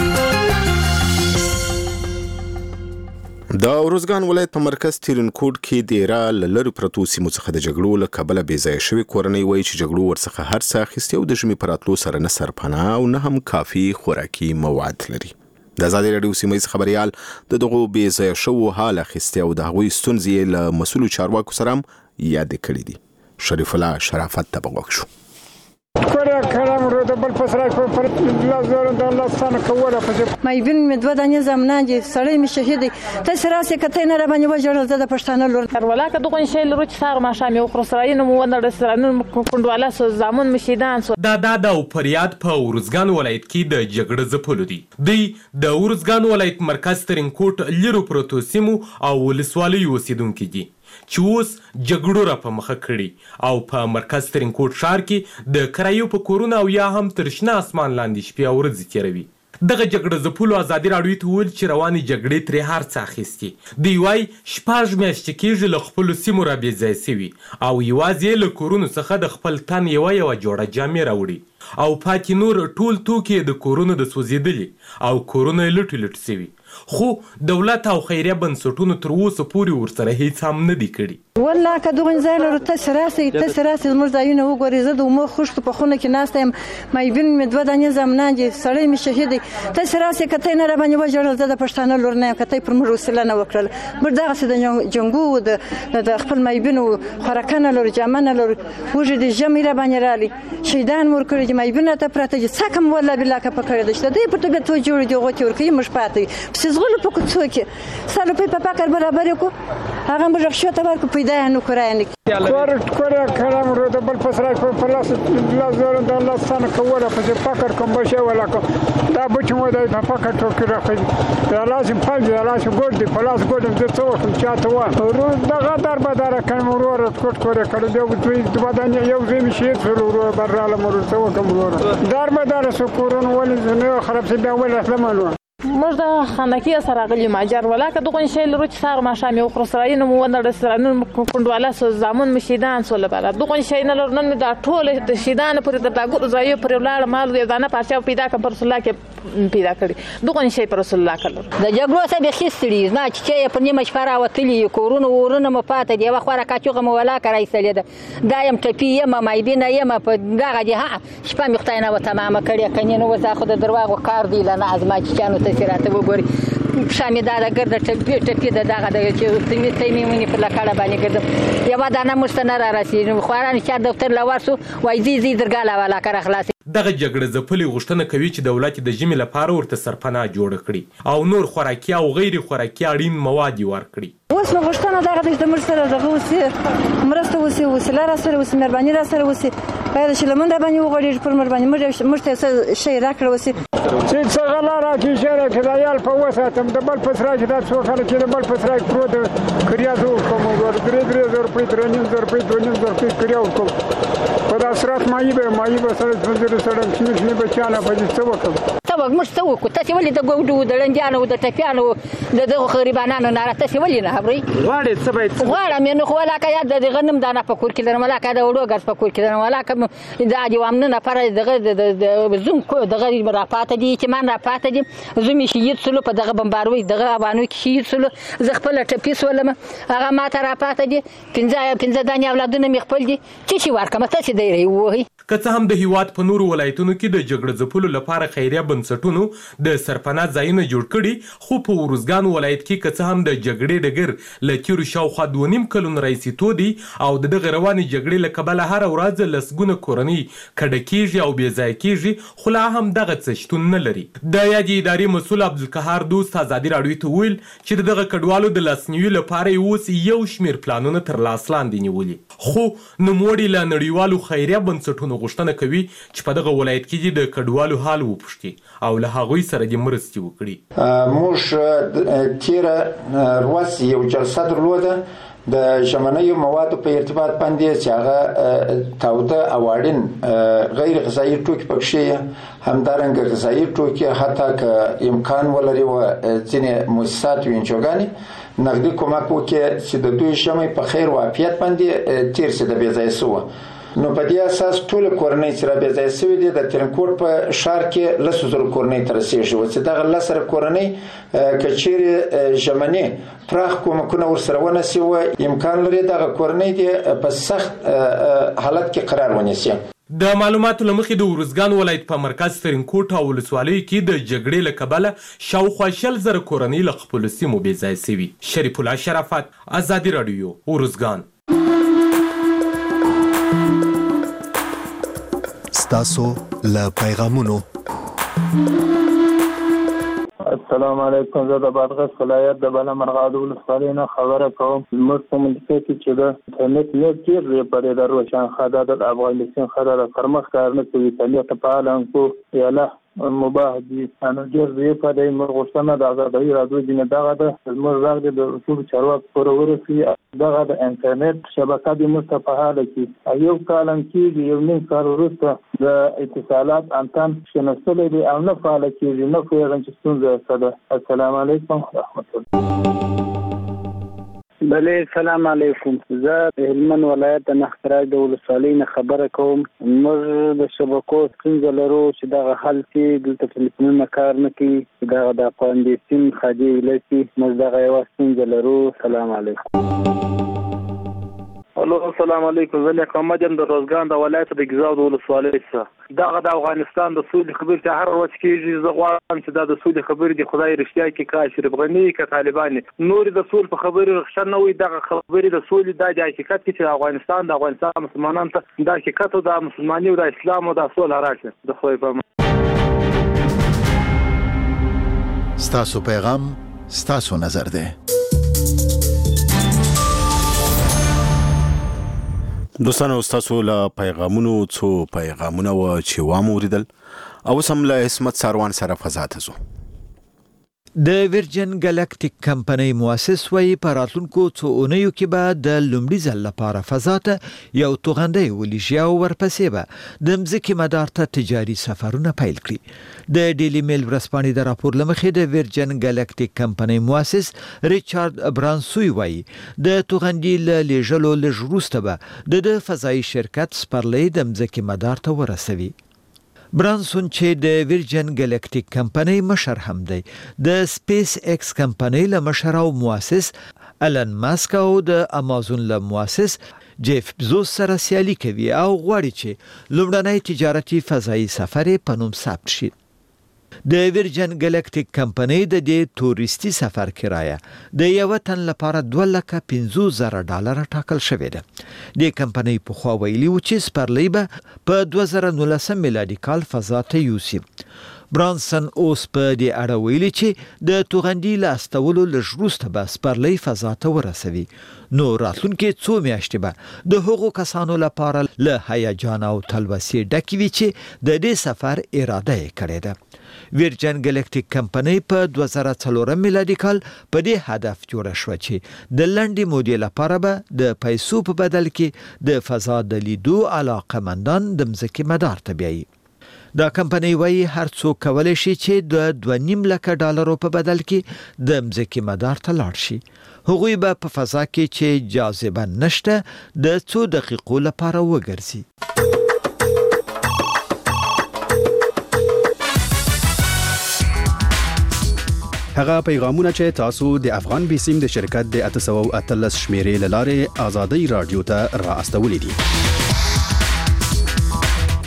Speaker 1: د اروزګان ولایت په مرکز تیرنکوټ کې د ایران لری پروتو سیمو څخه د جګړو له کبله بې ځای شوی کورنۍ وایي چې جګړو ورڅخه هر څه اخیستي او د ژمي په راتلو سره نه سرپناه او نه هم کافي خوراکي مواد لري. د آزادي رادیو سیمه خبريال د دغو بې ځای شوو حال اخیستي او د هغوی ستونزې له مسؤلو چارواکو سره یاد کړې دي. شریف الله شرافت ته بغوښ شو.
Speaker 10: کوریا کلام رو د بل پسرای په پر لازم د الله ستانه کوله په
Speaker 11: مې بین مې دوه دانې زمنان دي سړی مې شهید ته سراسه کته نه را باندې وجړل زده پښتانه لور
Speaker 12: ولاکه دغه شی لرو چې سار ما شامي او خرسراین مو ونر سرانو کوندواله سو زامن مشیدان سو
Speaker 13: دا دا د فریاد په اورزګان ولایت کې د جګړه زپلو دي. دی د اورزګان ولایت مرکز ترنکوټ لرو پروتو سیمو او ولسوالۍ اوسیدونکو دي چې اوس جګړو را په مخه کړي او په مرکز ترنکوټ ښار کې د کرایو په کورونه او یا هم تر شنه اسمان لاندې شپې او ورځې تېروي. دغه جګړه ځپلو ازادي راډیو ته وویل چې روانې جګړې ترې هر څه اخیستي. دوی وایي شپږ میاشتې کېږي له خپلو سیمو را بې ځای سوي او یوازې له کورونو څخه د خپل تن یوه یوه جوړه جامې راوړي او پاتې نور ټول توکي د کورونو د سوځېدلي او کورونه یې لټې لټ سوي، خو دولت او خیریه بنسټونو تر اوسه پورې ورسره هیڅ هم نه دي کړي.
Speaker 11: والله که دغه ځای لرو تاسو راسئ تاسو راسئ زموږ ځایونه وګورئ. زه د عمر خوشتو په خونه کې ناسته یم، مې بین مې دوه دانې زمنان دي سړی مې شهید دی. تاسو راسئ کته نه را باندې وجړل زه د پښتانه لور نه یم کته پر موږ وسیله نه وکړل. موږ دغسې د جنګو د د خپل مې بینو خوراکانه لرو جامانه لرو وږي د ژمي را باندې رالي شهیدان مور کړي چې مې بینه ته پراته دي څه کم والله بالله که په کړی دشته دی په طبیعت و جوړ دی غوتې ورکوي موږ پاتې پسې زغلو په کوڅو کې سالو په پاکر برابر کو هغه موږ شوته ورکو پیدا نه کړای
Speaker 10: کور کوریا کلام رو د بل پسرای په لاس لازم د الله ستانه کوله په فکر کوم بشه ولا کو دا بچو د فکر ټوکی راخی دا لازم پنځه دا لازم ګور دی په لاس ګور د څو وخت چاته و رو دغه در به در کوم ورور ټوټ کوریا کړه دی دوی د بدن یو زمي شي ورور براله مور څو کوم ورور در به در سکورون ولې نه خراب سي دا ول اسلامانو
Speaker 12: موږ د خانکی سره غلی ماجر ولاکه دغه شی لرو چې سار ما شامي او خرسراین مو ونر سرانو کوندواله سو زامن مشیدان سو لبره دغه شی نه لرو نن د ټول د شیدان پر د داګو ځای پر ولاړ مال د دانه پارچا پیدا کړ پر رسول الله کې پیدا کړی دغه شی پر رسول الله کړ
Speaker 14: د جګړو سره به خستړي نه چې په نیمه شپه راوتلی کورونه ورونه مو پاتې دی واخ ورا کاچوغه مو ولا کړای سلیده دایم ټپی یم مې بینه یم په دغه دی ها شپه مختاینه و تمامه کړی کني نو وځه خو د درواغو کار دی لنه ازما چې چانو تسراته وګوري شامي دا ګرځه ټپی ټپی د دغه د چې تیمې تیمې ونی په لکړه باندې ګرځم یو دانه مستنه را راسي خواران چې دفتر لورسو وای زی زی درګاله والا کار خلاص.
Speaker 13: دغه جګړه ځپلې غوښتنه کوي چې دولت د ژمي لپاره ورته سرپناه جوړ کړي او نور خوراکي او غیر خوراکي اړین مواد ورکړي.
Speaker 11: اوس نو غوښتنه دغه د موږ سره دغه اوسې مرسته اوسې وسیله را سره اوسې مهرباني را سره اوسې باید چې لمن را باندې وغوړېږي پر مهرباني موږ موږ ته شی راکړه اوسې
Speaker 10: چې څه غلا راکړي شی راکړي دا یال په وساتم د بل پسرای چې دا څو خلک چې د بل پسرای پروت کړیا زو کوم ور درې درې زر په تر نیم زر په دوه نیم زر په کړیا وکړو په دا سرات مایي به مایي به سره څنګه سره چې چې بچاله په دې څه وکړو
Speaker 14: ته موږ څه وکړو تاسو ولې د ګوډو د لنجانو د ټپیانو د دغه غریبانو نه تاسو ولې نه خبري
Speaker 10: غواړي څه باید
Speaker 14: غواړم نو خو ولا کا د غنم دانه په کور کې لرم ولا کا د وړو ګر په کور کې لرم ولا کا د عجوام نه پر دغه د زوم کو دغه را پاتې دي چې مان را پاتې دي زوم شهید سلو په دغه بمباروي دغه افغانو کې شهید سلو زه خپل ټپی سولم هغه ما ته را پاتې دي پنځه پنځه دانې اولادونه مې خپل دي چې شي ورکم تاسو دی وایي.
Speaker 13: که څه هم د هیواد په نورو ولایتونو کې د جګړه ځپلو لپاره خیریه بنسټونو د سرپناه ځایونه جوړ کړي، خو په ارزګان ولایت کې که څه هم د جګړې ډګر له تیرو شاوخوا دوه نیم کلونو راهیسې تودي او د دغه روانې جګړې له کبله هره ورځ لسګونه کورنۍ کډه کېږي او بې ځایه کېږي، خو لا هم دغه څه شتون نه لري. د یادې ادارې مسؤل عبدالقهار دوست ازادي راډیو ته وویل چې د دغه کډوالو د لاسنیوي لپاره یې اوس یو شمېر پلانونه تر لاس لاندې نیولي، خو نوموړي له نړیوالو خیریه بنسټونو غوښتنه کوي چې په دغه ولایت کې د کډوالو حال وپوښتي او له هغوی سره دې مرستې وکړي.
Speaker 15: موږ تیره ورځ یو جلسه درلوده د ژمنیو موادو په ارتباط باندې چې هغه تاوده او اړین غیر غذایي توکي پکې همدارنګه غذایي توکي حتی که امکان ولري و ځینې مؤسسات و انجوګانې نقدي کومک وکړي چې د دوی ژمی په خیر و عافیت باندې تیر شي د بې ځایه سوه. نو په دې اساس ټول کورنۍ چې را بې ځایه سوي دي د ترینکوټ په ښار کې لسو زرو کورنۍ ته رسېږي، چې دغه لس زره کورنۍ که چیرې ژمني پراخ کومکونه ورسره ونسي و امکان لري دغه کورنۍ دې په سخت حالت کې قرار ونیسي.
Speaker 13: د معلوماتو له مخې د ارزګان ولایت په مرکز ترینکوټ او ولسوالۍ کې د جګړې له کبله شاوخوا شل زره کورنۍ له خپلو سیمو بې ځایه سوي. شریف الله شرافت، ازادي راډیو، ارزګان.
Speaker 16: ستاسو له پیغامونو.
Speaker 17: السلام علیکم، زه د بادغیس ولایت د بله مرغاد ولسوالۍ نه خبره کوم. زموږ په ملکه کې چې د انټرنیټ نیټ ډېر دی پرې د روشنخه دا د افغانستان خبره د پرمخ کار نه کوي. طبیعت فعال انکو یاله مباح دي انو ډېر دی په دې مرغوستانه د آزادۍ راځي دنه دغه د زموږ راغلي د اصول چارواکو پر ورسي دغه د انټرنیټ شبکه د مستفاده کې یو کالم کې یو نیم کال وروسته د اتصالات انتن شنسلې دي او نه فعال کېږي، نه کوي چې څنګه ده. السلام علیکم ورحمت الله.
Speaker 18: بله سلام علیکم، زه د هلمند ولایت د نښترای د ولسوالۍ نه خبره کوم. موږ د شبکو ستونزه لرو چې دغه حل کې دلته ټلیفونونه کار نه کوي، دغه د اپاندیسین خاجي ویلسي موږ دغه یوه ستونزه لرو. سلام علیکم.
Speaker 19: الو السلام علیکم، زه نیک محمد یم د روزګان د ولایت د ګیزاب د ولسوالۍ څخه. دغه د افغانستان د سولې خبرې چې هر ورځ کېږي، زه غواړم چې دا د سولې خبرې د خدای رښتیا کې که اشرف غني که طالبان نورې د سولې په خبرې رښتیا نه وي. دغه خبرې د سولې دا د حقیقت کې چې افغانستان د افغانستان مسلمانانو ته د حقیقت او د مسلمانۍ او د اسلام او د سوله راشي. د خدای په امان.
Speaker 16: ستاسو پیغام ستاسو نظر دی.
Speaker 1: دوستانو ستاسو له پیغامونو څو پیغامونه و چې واموریدل او سم له اسمت ساروان سره فضا ته ځو.
Speaker 20: د ویرجن ګالاکټیک کمپنۍ مؤسس وایي په راتلونکو څو اونیو کې به د لومړي ځل لپاره فضا ته یو توغندی ولیږي او ورپسې به د مځکې مدار ته تجاري سفرونه پیل کړي. د ډیلی میل ورځپاڼې د راپور له مخې د ویرجن ګالاکټیک کمپنۍ مؤسس ریچارډ برانسوی وایي د توغندي له لیږلو لږ وروسته به د فضایي شرکت سپرلی د مځکې مدار ته ورسوي. برانسون چې د ویرجن ګالاکټیک کمپنۍ مشر هم دی، د سپیس ایکس کمپنۍ له مشر او مؤسس الن ماسک او د امازون له مؤسس جیف بزوس سره سیالي کوي او غواړي چې لومړنی تجارتي فضایي سفر په نوم ثبت شي. د ویرجن ګالاکټیک کمپنۍ د دې تورستی سفر کرایه د یو تن لپاره دوه لکه پنځوس زره ډالر ټاکل شوې ده. د کمپنۍ په خوا ویلي و چې سپرلی به په دوه زره نولسم میلادي کال فضا ته یوسي. برانسن اوس په دې اړه ویلي چې د توغندي له استولو لږ وروسته به سپرلی فضا ته ورسوي. نو راتلونکي څو میاشتې به د هغو کسانو لپاره له هیجان او تلوسې ډکې وي چې د دې سفر اراده یې کړې ده. ویرجن ګالاکټیک کمپنۍ په دوه زره څلورم میلادي کال په دې هدف جوړه شوه چې د لنډې مودې لپاره به د پیسو په بدل کې د فضا د لیدو علاقمندان د مځکې مدار ته بیایي. دا کمپنۍ وایي هر څوک کولی شي چې د دوه نیم لکه ډالرو په بدل کې د مځکې مدار ته لاړ شي. هغوی به په فضا کې چې جاذبه نشته د څو دقیقو لپاره وګرځي.
Speaker 21: هغه پیغامونه چې تاسو د افغان بیسیم د شرکت د اته سوه او اتلس شمیرې له لارې ازادي رادیو ته را استولې دي.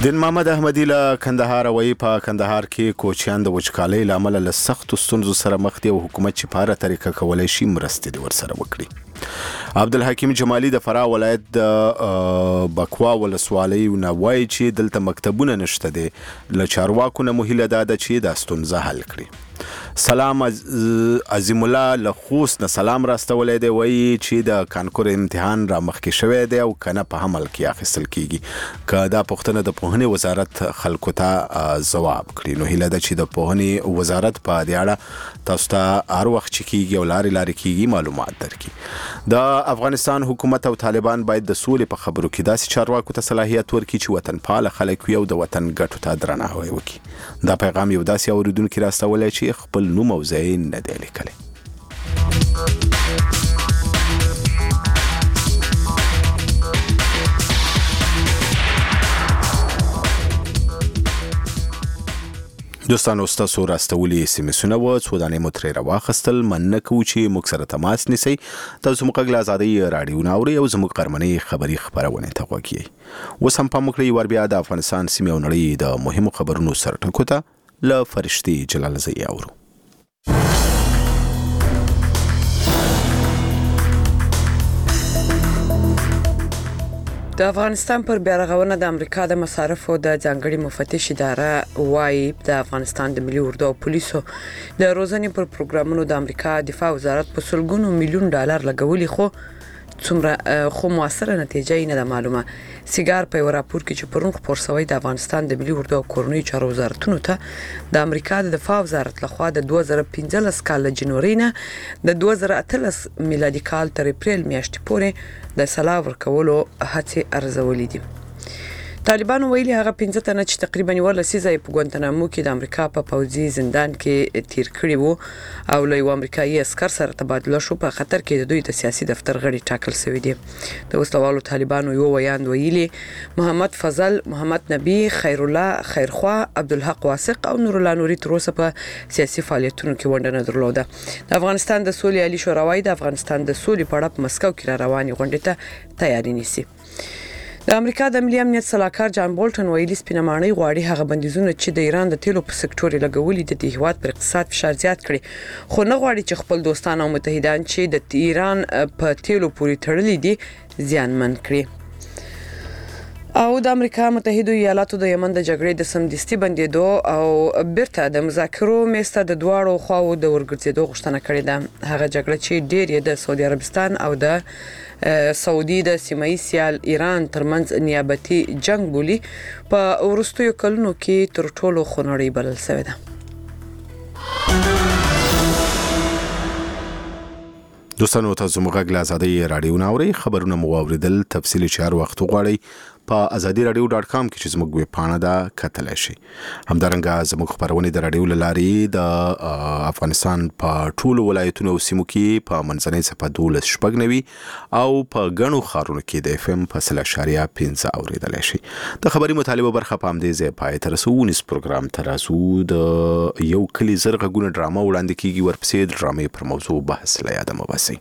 Speaker 1: دین محمد احمدی له کندهار وایي په کندهار کې کوچیان د وچکالۍ له امله له سختو ستونزو سره مخ دي او حکومت چې په هره طریقه کولی شي مرستې دې ورسره وکړي. عبدالحکیم جمالي د فراه ولایت د بکوا ولسوالۍ نه وایي چې دلته مکتبونه نشته دي. له چارواکو نه مو هیله دا ده چې دا ستونزه حل کړي. سلام عظیم الله له خوست نه سلام راستولی دی. وایي چې د کانکور امتحان را مخکې شوی دی او کنه په عمل کې اخیستل کیږي. که دا پوښتنه د پوهنې وزارت خلکو ته ځواب کړي نو هیله ده چې د پوهنې وزارت په دې اړه تاسو ته هر وخت چې کیږي او لارې لارې کیږي معلومات درکړي. د افغانستان حکومت او طالبان باید د سولې په خبرو کې داسې چارواکو ته صلاحیت ورکړي چې وطن پاله خلک وي او د وطن ګټو ته درناوی وکړي. دا پیغام یو داسې اوریدونکي راستولی چې خپل نوم او ځای نه دی لیکلی. دوستانو ستاسو راستولي سیمسونه و څو دانې مو ترې راواخیستل. مننه کوو چې موږ سره تماس نیسئ. تاسو موږ غږ له ازادۍ راډیو نه اورئ او زموږ غرمنۍ خبري خپرونې ته غوږ یئ. اوس هم پام وکړئ ور بیا د افغانستان سیمې او نړۍ د مهمو خبرونو سرټکو ته له فرشتې جلالزۍ اورو.
Speaker 2: د افغانستان پر بیارغونه د امریکا د مصارفو د ځانګړي مفتش اداره وایي د افغانستان د ملي اردو او پولیسو د روزنې پر پروګرامونو د امریکا دفاع وزارت په سلګونو میلیون ډالر لګولي خو څومره خو موثره نتیجه یې نه ده معلومه. سیګار په یو راپور کې چې پرون خپور شوی د افغانستان د ملي اردو او کورنیو چارو وزارتونو ته د امریکا د دفاع وزارت لخوا د دوه زره پنځلس کال له جنوري نه د دوه زره اتلس میلادي کال تر اپریل میاشتې پورې د سلاح ورکولو هڅې ارزولې دي. طالبانو ویلي هغه پنځه تنه چې تقریبا یو لسیزه په ګوانتنامو کې د امریکا په پوځي زندان کې تیر کړي وو او له یو امریکایي عسکر سره تبادله شو په خطر کې د دوی د سیاسي دفتر غړي ټاکل شوی دي. د وسلوالو طالبانو یو ویاند ویلي محمد فضل، محمد نبی، خیر الله، خیرخوا، عبدالحق واسق او نور الله نوري تر اوسه په سیاسي فعالیتونو کې ونډه نه درلوده. د افغانستان د سولې عالی شورا وايي د افغانستان د سولې په اړه په مسکو کې را روانې غونډې ته تیاری نیسي. د امریکا د ملي امنیت سلاکار جان بولټن ویلي سپینه ماڼۍ غواړي هغه بندیزونه چې د ایران د تیلو په سکتور لګولي د دې هیواد پر اقتصاد فشار زیات کړي خو نه غواړي چې خپل دوستان او متحدان چې د ایران په تیلو پورې تړلي دي زیانمن کړي. او د امریکا متحده ایالاتو د یمن د جګړې د سمدستي بندیدو او بیرته د مذاکرو میسته د دواړو خواو د ورګرځېدو غوښتنه کړې ده. هغه جګړه چې ډېر یې د سعودي عربستان او د سعودي د سیمایي سیال ایران ترمنځ نیابتي جنگ بولی په وروستیو کلونو کې تر ټولو خونړۍ بلل شوې ده.
Speaker 1: دوستانو تاسو موږ غږ له ازادۍ راډیو نه اورئ. خبرونه مو واوریدل. تفصیلي چار وخت غواړئ په ازادي رادیو ډاټ کام کې چې زموږ ویب پاڼه ده کتلی شئ. همدارنګه زموږ خبرونه د رادیو له لارې د افغانستان په ټولو ولایتونو او سیمو کې په منځنۍ څپه دولس شپږ نوي او په ګڼو ښارونو کې د اف ام په سل اشاریه پنځه اوریدلی شئ. د خبري مطالبه برخه په همدې ځای پای ته رسو. ونیس پروګرام ته راځو. د یو کلي زر غږونه ډرامه وړاندې کیږي. ورپسې د ډرامې پر موضوع بحث له یاده مه باسئ.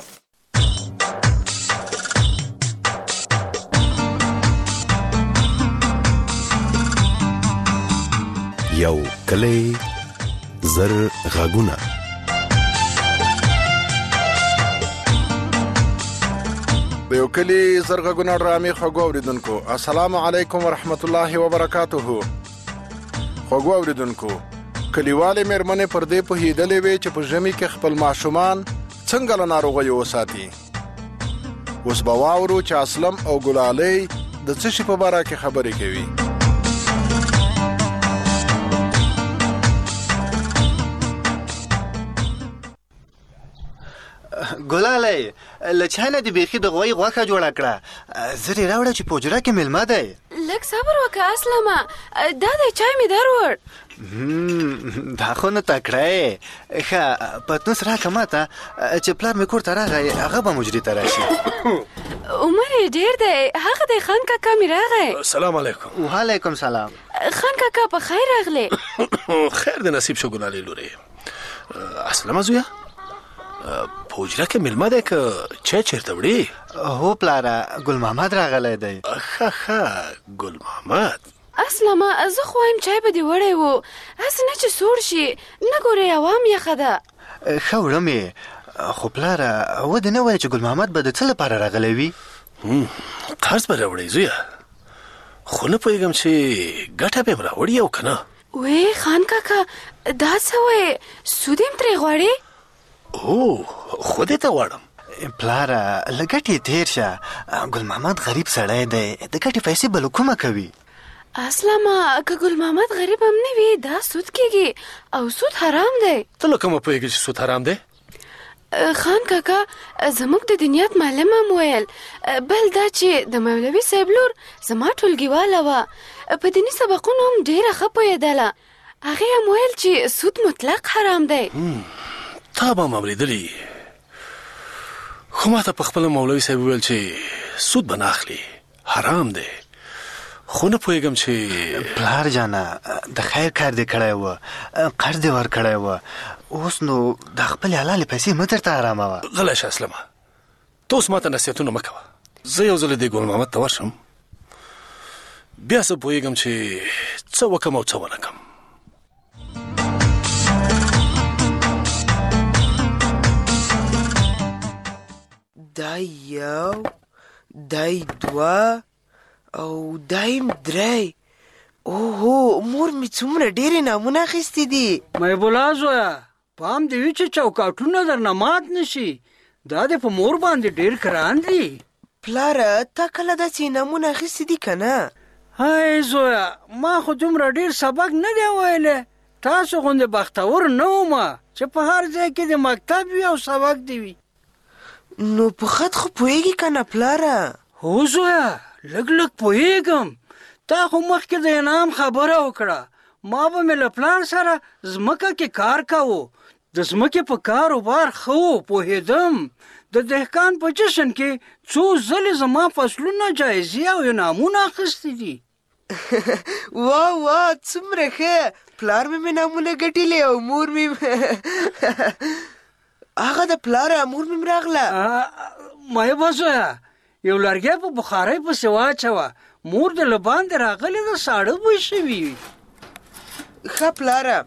Speaker 22: یو کلی زر غږونه
Speaker 9: د یو کلی زر غږونه ډرامې خوږو اوریدونکو السلام علیکم ورحمت الله وبرکاته. خوږو اوریدونکو کلیوالې مېرمنې پر دې پوهېدلې وې چې په ژمي کې خپل ماشومان څنګه له ناروغیو وساتي. اوس به واورو چې اسلم او ګلالۍ د څه شي په باره کې خبرې کوي.
Speaker 23: ګلالۍ له چا نه دې بیخي د غوی غوښه جوړه کړه. زه دې راوړه چې په حجره کې میلمه دی.
Speaker 24: لږ صبر وکړه اسلمه. دا دی چای مې دروړ.
Speaker 23: دا خو نه تکړه یې. ښه پتنوس راکړه ماته چې پلار مې کور ته راغی هغه به مجري ته راشي.
Speaker 24: عمر یې ډېر دی. هغه دی خان کاکا مې راغی.
Speaker 22: سلام علیکم.
Speaker 23: وعلیکم سلام.
Speaker 24: خان کاکا په خیر راغلی.
Speaker 22: خیر دې نصیب شو ګلالۍ لورې. اسلمه زویه په حجره کې میلمه دی که چای چیرته وړي؟
Speaker 23: هو پلاره ګل محمد راغلی دی.
Speaker 22: ښه ښه ګل محمد
Speaker 24: اصلا ما زه خو وایم چای به دې وړی و هسې نه چې سوړ شي نه ګورې عوام یخه ده
Speaker 23: ښه وړمې خو پلاره ودې نه وایه چې ګل محمد به د څه لپاره راغلی وي
Speaker 22: قرض به راوړی زویه خو نه پوهېږم چې ګټه به یې راوړي او که نه
Speaker 24: وې خان کاکا دا څه وایې سود یې ترې غواړې
Speaker 23: هو خو دې ته غواړم پلاره له ګټې تېر شه ګل محمد غریب سړی دی د ګټې پیسې به له کومه کوي
Speaker 24: اصلا ما که ګل محمد غریب هم نه وي دا سود کېږي او سود حرام دی
Speaker 22: ته له کومه پوهېږې چې سود حرام دی
Speaker 24: خان کاکا زموږ د دنیات معلم هم ویل بل دا چې د مولوي صاحب لور زما ټولګیواله وه په دیني سبقونو هم ډېره ښه پوهېدله هغې هم ویل چې سود مطلق حرام دی
Speaker 22: تا به هم اورېدلي خو ما ته په خپله مولوي صاحب وویل چې سود به نه اخلي حرام دی خو نه پوهېږم چې
Speaker 23: پلار جانه د خیر کار دې کړی و قرض دې ورکړی و اوس نو د خپلې حلالې پیسې مه درته ارامه وه
Speaker 22: غلی شه اسلمه ته اوس ما ته نصیحتونه مه کوه زه یو ځل دې ګل محمد ته ورشم بیا زه پوهېږم چې څه وکم او څه ونه کم
Speaker 3: دا یو دای دوه او دایم درې اوهو مور مې څومره ډېرې نامونه اخیستي دي
Speaker 5: محبوله زویه پام دې وي چې چوکاټونه درنه مات نه شي دا دې په مور باندې ډېر ګران دي
Speaker 3: پلاره تا کله داسې نامونه اخیستي دي که نه
Speaker 5: هی زویه ما خو دومره ډېر سبق نه دی ویلی تاسو غوندې بختور نه ومه چې په هر ځای کې د مکتب وي او سبق دې وي
Speaker 3: نو په خط خو پوهېږي که نه پلاره
Speaker 5: هو زویه لږ لږ پوهېږم تا خو مخکې د انعام خبره وکړه ما به مې له پلار سره ځمکه کې کار کوو د ځمکې په کاروبار ښه و پوهېدم د دهقان په جشن کې څو ځلې زما فصلونه جایزې او انعامونه اخیستي دي
Speaker 3: وا وا څومره ښه پلار مې مې نامونه ګټلې او مور مې هغه د پلار مور مې راغله
Speaker 5: مایبه زویه یو لرګی په بخارۍ پسې واچوه مور د له باندې راغلې ده ساړه بوی شوي وي
Speaker 3: ښه پلاره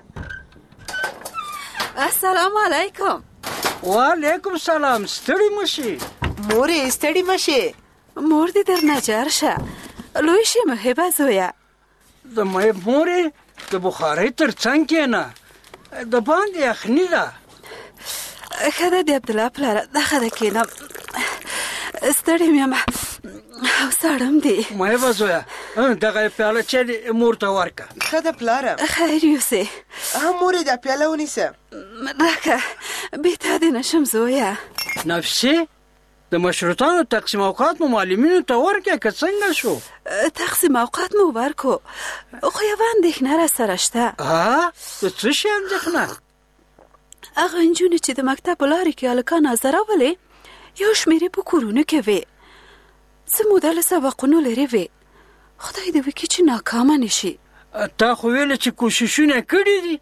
Speaker 24: السلام علیکم
Speaker 5: وعلیکم سلام ستړي مه شي
Speaker 3: مورې ستړي مه شي
Speaker 24: مور دې درنه جار شه لوی شي محبه زویه
Speaker 5: د مهب مورې د بخارۍ تر څنګ کښېنه د باندې یخني ده
Speaker 24: ښه ده د عبدالله پلاره دغه ده کښېنم ستړی مې یم او ساړم دی
Speaker 5: مهبه زویه دغه پیاله چای دې مور ته ورکړه
Speaker 3: ښه ده پلاره
Speaker 24: خیر یوسې
Speaker 3: مورې دا پیاله ونیسه
Speaker 24: راکه بېتا دې نشم زویه
Speaker 5: نفسې د مشروطانو تقسیم اوقات مو معلمینو ته ورکړه که څنګه شو
Speaker 24: تقسیم اوقات مو ورکو خو یوه اندېښنه راسره شته
Speaker 5: د څه شي اندېښنه
Speaker 24: هغه نجونې چې د مکتب په لارې کې هلکان ازارولې یو شمېرې په کورونو کې وې څه موده له سبقونو لرې وې خدای دې وکړي چې ناکامه نه شي
Speaker 5: تا خو ویله چې کوششونه یې کړي دي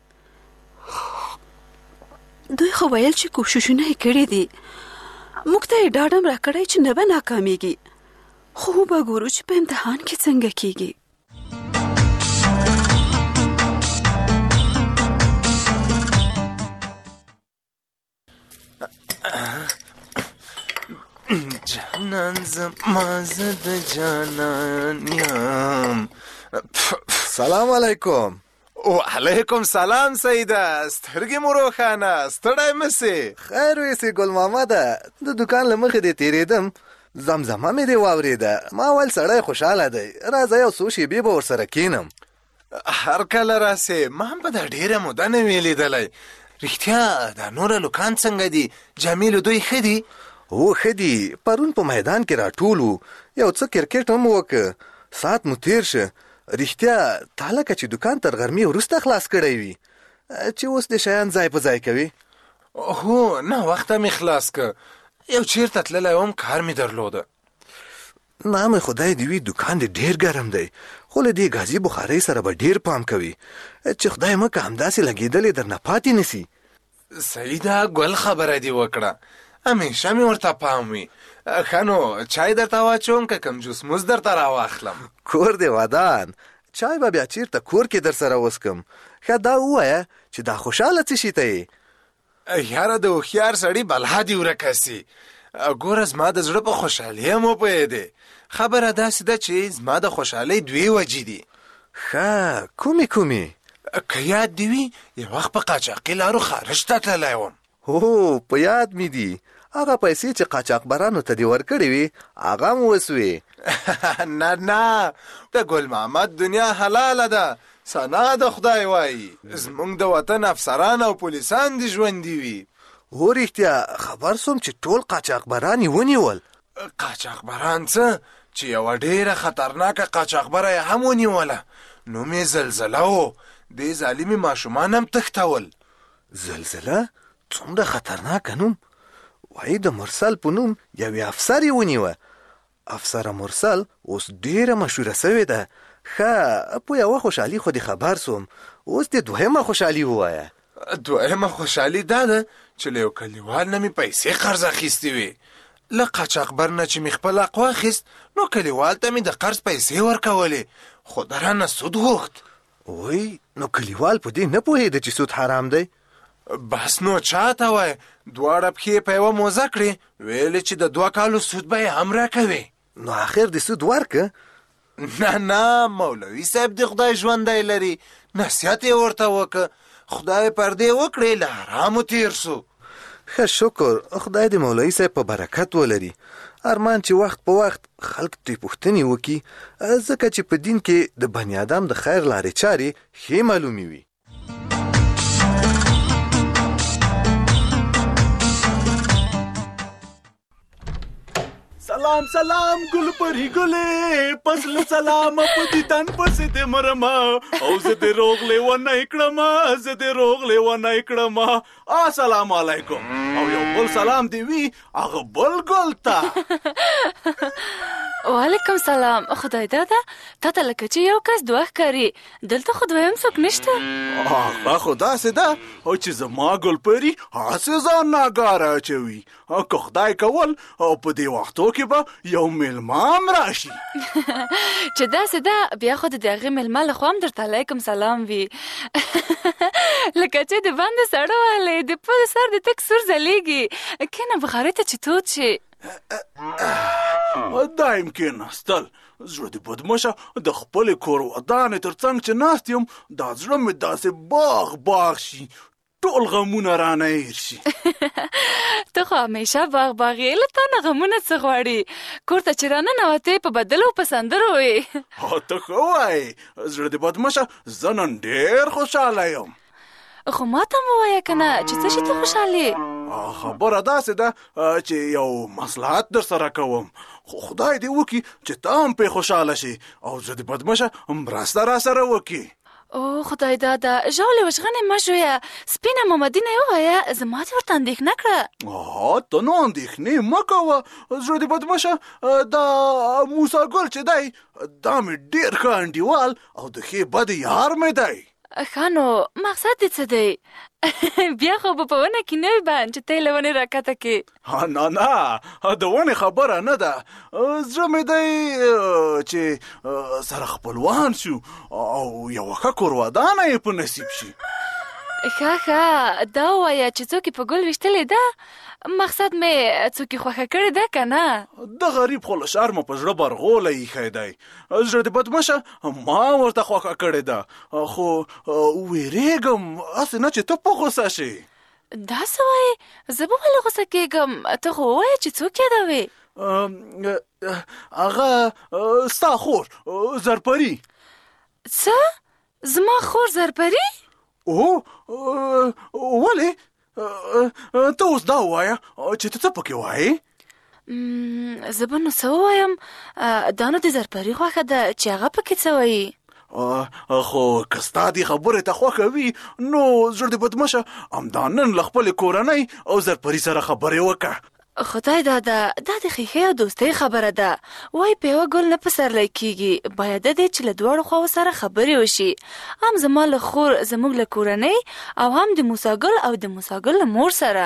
Speaker 24: دوی خو ویل چې کوششونه یې کړي دي موږ ته یې ډاډ هم راکړی چې نه به ناکامیږي خو به ګورو چې په امتحان کې څنګه کیږي
Speaker 6: جانان زما زه د جانان یم
Speaker 7: سلام علیکم
Speaker 6: وعلیکم سلام سیده سترګې مو روښانه ستړی مه سې
Speaker 7: خیر ویسې ګل محمده د دوکان له مخې دې تېرېدم زمزمه مې دې واورېده ما ویل سړی خوشحاله دی راځه یو څو شېبې به ورسره کښېنم
Speaker 6: هر کله راسې ما هم په دا ډېره موده نه وې لیدلی رښتیا دا نور هلکان څنګه دي جامې له دوی ښه دي
Speaker 7: هو ښه دي پرون په میدان کې راټول وو یو څه کرکټ هم وکړه ساعت مو تېر شه رښتیا تا لکه چې دوکان تر غرمې وروسته خلاص کړی وي چې اوس دې شیان ځای په ځای کوي
Speaker 6: هو نه وخته مې خلاص که یو چیرته تللی وم کار مې درلوده
Speaker 7: نام خدای دې وي دوکان دې ډېر ګرم دی خو له دې ګازي بخارۍ سره به ډېر پام کوي چې خدای مکه همداسې لګېدلې درنه پاتې نسي
Speaker 6: سیده ګل خبره دې وکړه همیشه مې ورته پام وي ښه نو چای درته واچوم که کوم جوس موس درته راواخلم
Speaker 7: کور دې ودان چای به بیا چیرته کور کې در سره وسکم. ښه دا ووایه چې دا خوشحاله څه شي ته یې؟
Speaker 6: یاره د هوښیار سړي بلا دې ورکه سي. ګوره زما د زړه په خوشحالي هم وپوهېدې. خبره داسې ده چې زما د خوشحالۍ دوې وجې دي.
Speaker 7: ښه کومې کومې؟
Speaker 6: که یاد دې وي یو وخت په قاچاقي لارو خارج ته تللی وم.
Speaker 7: هو په یاد مې دي. هغه پیسې چې قاچاقبرانو ته دې ورکړې وې هغه هم وسوې.
Speaker 6: نه نه د ګل محمد دنیا حلاله ده. ثنا د خدای وایي زمونږ د وطن افسران او پولیسان دې ژوندي وي.
Speaker 7: هو رښتیا خبر سوم چې ټول قاچاقبران یې ونیول.
Speaker 6: قاچاقبران څه چې یوه ډېره خطرناکه قاچاقبره یې هم ونیوله. نوم یې زلزله و. دې ظالمې ماشومان هم تښتول.
Speaker 7: زلزله؟ څومره خطرناکه نوم. وایي د مرسل په نوم یوې افسر یې ونیوه. افسره مرسل اوس ډېره مشهوره سوې ده. ښه په یوه خوشحالي خو دې خبر سوم. اوس دې دوهمه خوشحالي ووایه.
Speaker 6: دوهمه خوشحالي دا ده چې له یو کلیوال نه مې پیسې قرض اخیستې وې. له قاچاقبر نه چې مې خپل حق واخیست نو کلیوال ته مې د قرض پیسې ورکولې خو د رانه سود غوښت.
Speaker 7: وای نو کلیوال په دې نه پوهېده چې سود حرام دی؟
Speaker 6: بس نو چاته وای دواړه پښې په یوه موزه کړې ویلې چې د دوه کالو سود به یې هم راکوي.
Speaker 7: نو آخر دې سود ورکه؟
Speaker 6: نه نه مولوي صاحب د خدای ژوندی لري. نصیحت یې ورته وکړه. خدای پردې وکړې له حرامو تیر سو.
Speaker 7: ښه شکر خدای دې مولوي صاحب په برکت ولري. ارمان چې وخت په وخت خلک ترې پوښتنې وکړي ځکه چې په دین کې د بني آدم د خیر لارې چارې ښې معلومې وي.
Speaker 4: سلام سلام ګل پری ګلې پسل سلام په دې تن پسې دې مرما او زه دې روغ لیونه کړم زه دې روغ لیونه کړم. السلام علیکم او یو بل سلام دی وی هغه بل ګل ته.
Speaker 24: وعلیکم سلام. خدای دادا تا ته لکه چې یو کس دوه ښکاري. دلته خو دویم څوک نشته.
Speaker 4: هغه خو داسې ده او چې زما ګل پري هسې ځان ناګاره اچوي. که خدای کول او په دې وختو کې به یو میلمه هم راشي.
Speaker 24: چې داسې ده بیا خو د هغې میلمه له خوا هم درته علیکم سلام وي. لکه چې د باندې سړه والی د پل سر د تک سور ځلیږي. کینه بخارۍ ته چې تود شي.
Speaker 4: دایم کېناستل. زړه دې بدمشه د خپلې کور ودانې تر څنګ چې ناست یم دا زړه مې داسې باغ باغ شي ټول غمونه رانه هېر شي.
Speaker 24: ته خو همیشه باغ باغ یې. له تا نه غمونه څه غواړي. کور ته چې راننوتې په بدلو په سندرو وې.
Speaker 4: ته ښه وایې. زړه دې بدمشه زه نن ډېر خوشحاله یم.
Speaker 24: خو ما ته مو وایه که نه چې څه شي ته خوشحالې.
Speaker 4: خبره داسې ده چې یو مصلحت در سره کوم خو خدای دې وکړي چې ته هم پې خوشحاله شي او زه دې بدمشه مرسته را سره وکړي.
Speaker 24: او خدای دادا ژاولې وژغنې مه ژویه. سپینه مامدینه یې ووایه زما دې ورته اندېښنه کړه.
Speaker 4: ته نو اندېښنې مه کوه. زړه دې بدمشه دا موسی ګل چې دی دا مې ډېر ښه انډیوال او د ښې بدې یار مې دی.
Speaker 24: ښه نو مقصد دې څه دی؟ بیا خو به په ونه کې نه وي بند چې ته یې له ونې راکته کې.
Speaker 4: نه نه د ونې خبره نه ده. زړه مې دی چې سره خپلوان شو او یوه ښه کور ودانه یې په نصیب شي.
Speaker 24: ښه ښه دا ووایه چې څوک یې په ګل ویشتلې ده. مقصد مې څوک یې خوښه کړې ده که نه؟
Speaker 4: د غریب خو له شرمه په زړه برغولی ایښی دی. زړه دې بدمشه ما ورته خوښه کړې ده خو ویرېږم هسې نه چې ته په غوسه شې.
Speaker 24: دا څه وایې؟ زه به ولې غوسه کېږم؟ ته خو ووایه چې څوک یادوې.
Speaker 4: هغه ستا خور زرپري.
Speaker 24: څه؟ زما خور زرپري؟
Speaker 4: او ولې؟ ته اوس دا ووایه چې ته څه پکې وایې؟
Speaker 24: زه به نو څه ووایم؟ دا نو د زرپري خوښه ده چې هغه پکې څه وایي.
Speaker 4: خو که ستا دې خبرې ته خوښه وي نو زړه دې بدمشه همدا نن له خپلې کورنۍ او زرپري سره خبرې وکړه.
Speaker 24: خدای دادا دا د ښیښې او دوستۍ خبره ده. وای په یوه ګل نه پسرلی کېږي. باید دی چې له دواړو خواو سره خبرې وشي. هم زما له خور زموږ له کورنۍ او هم د موسی ګل او د موسی ګل له مور سره.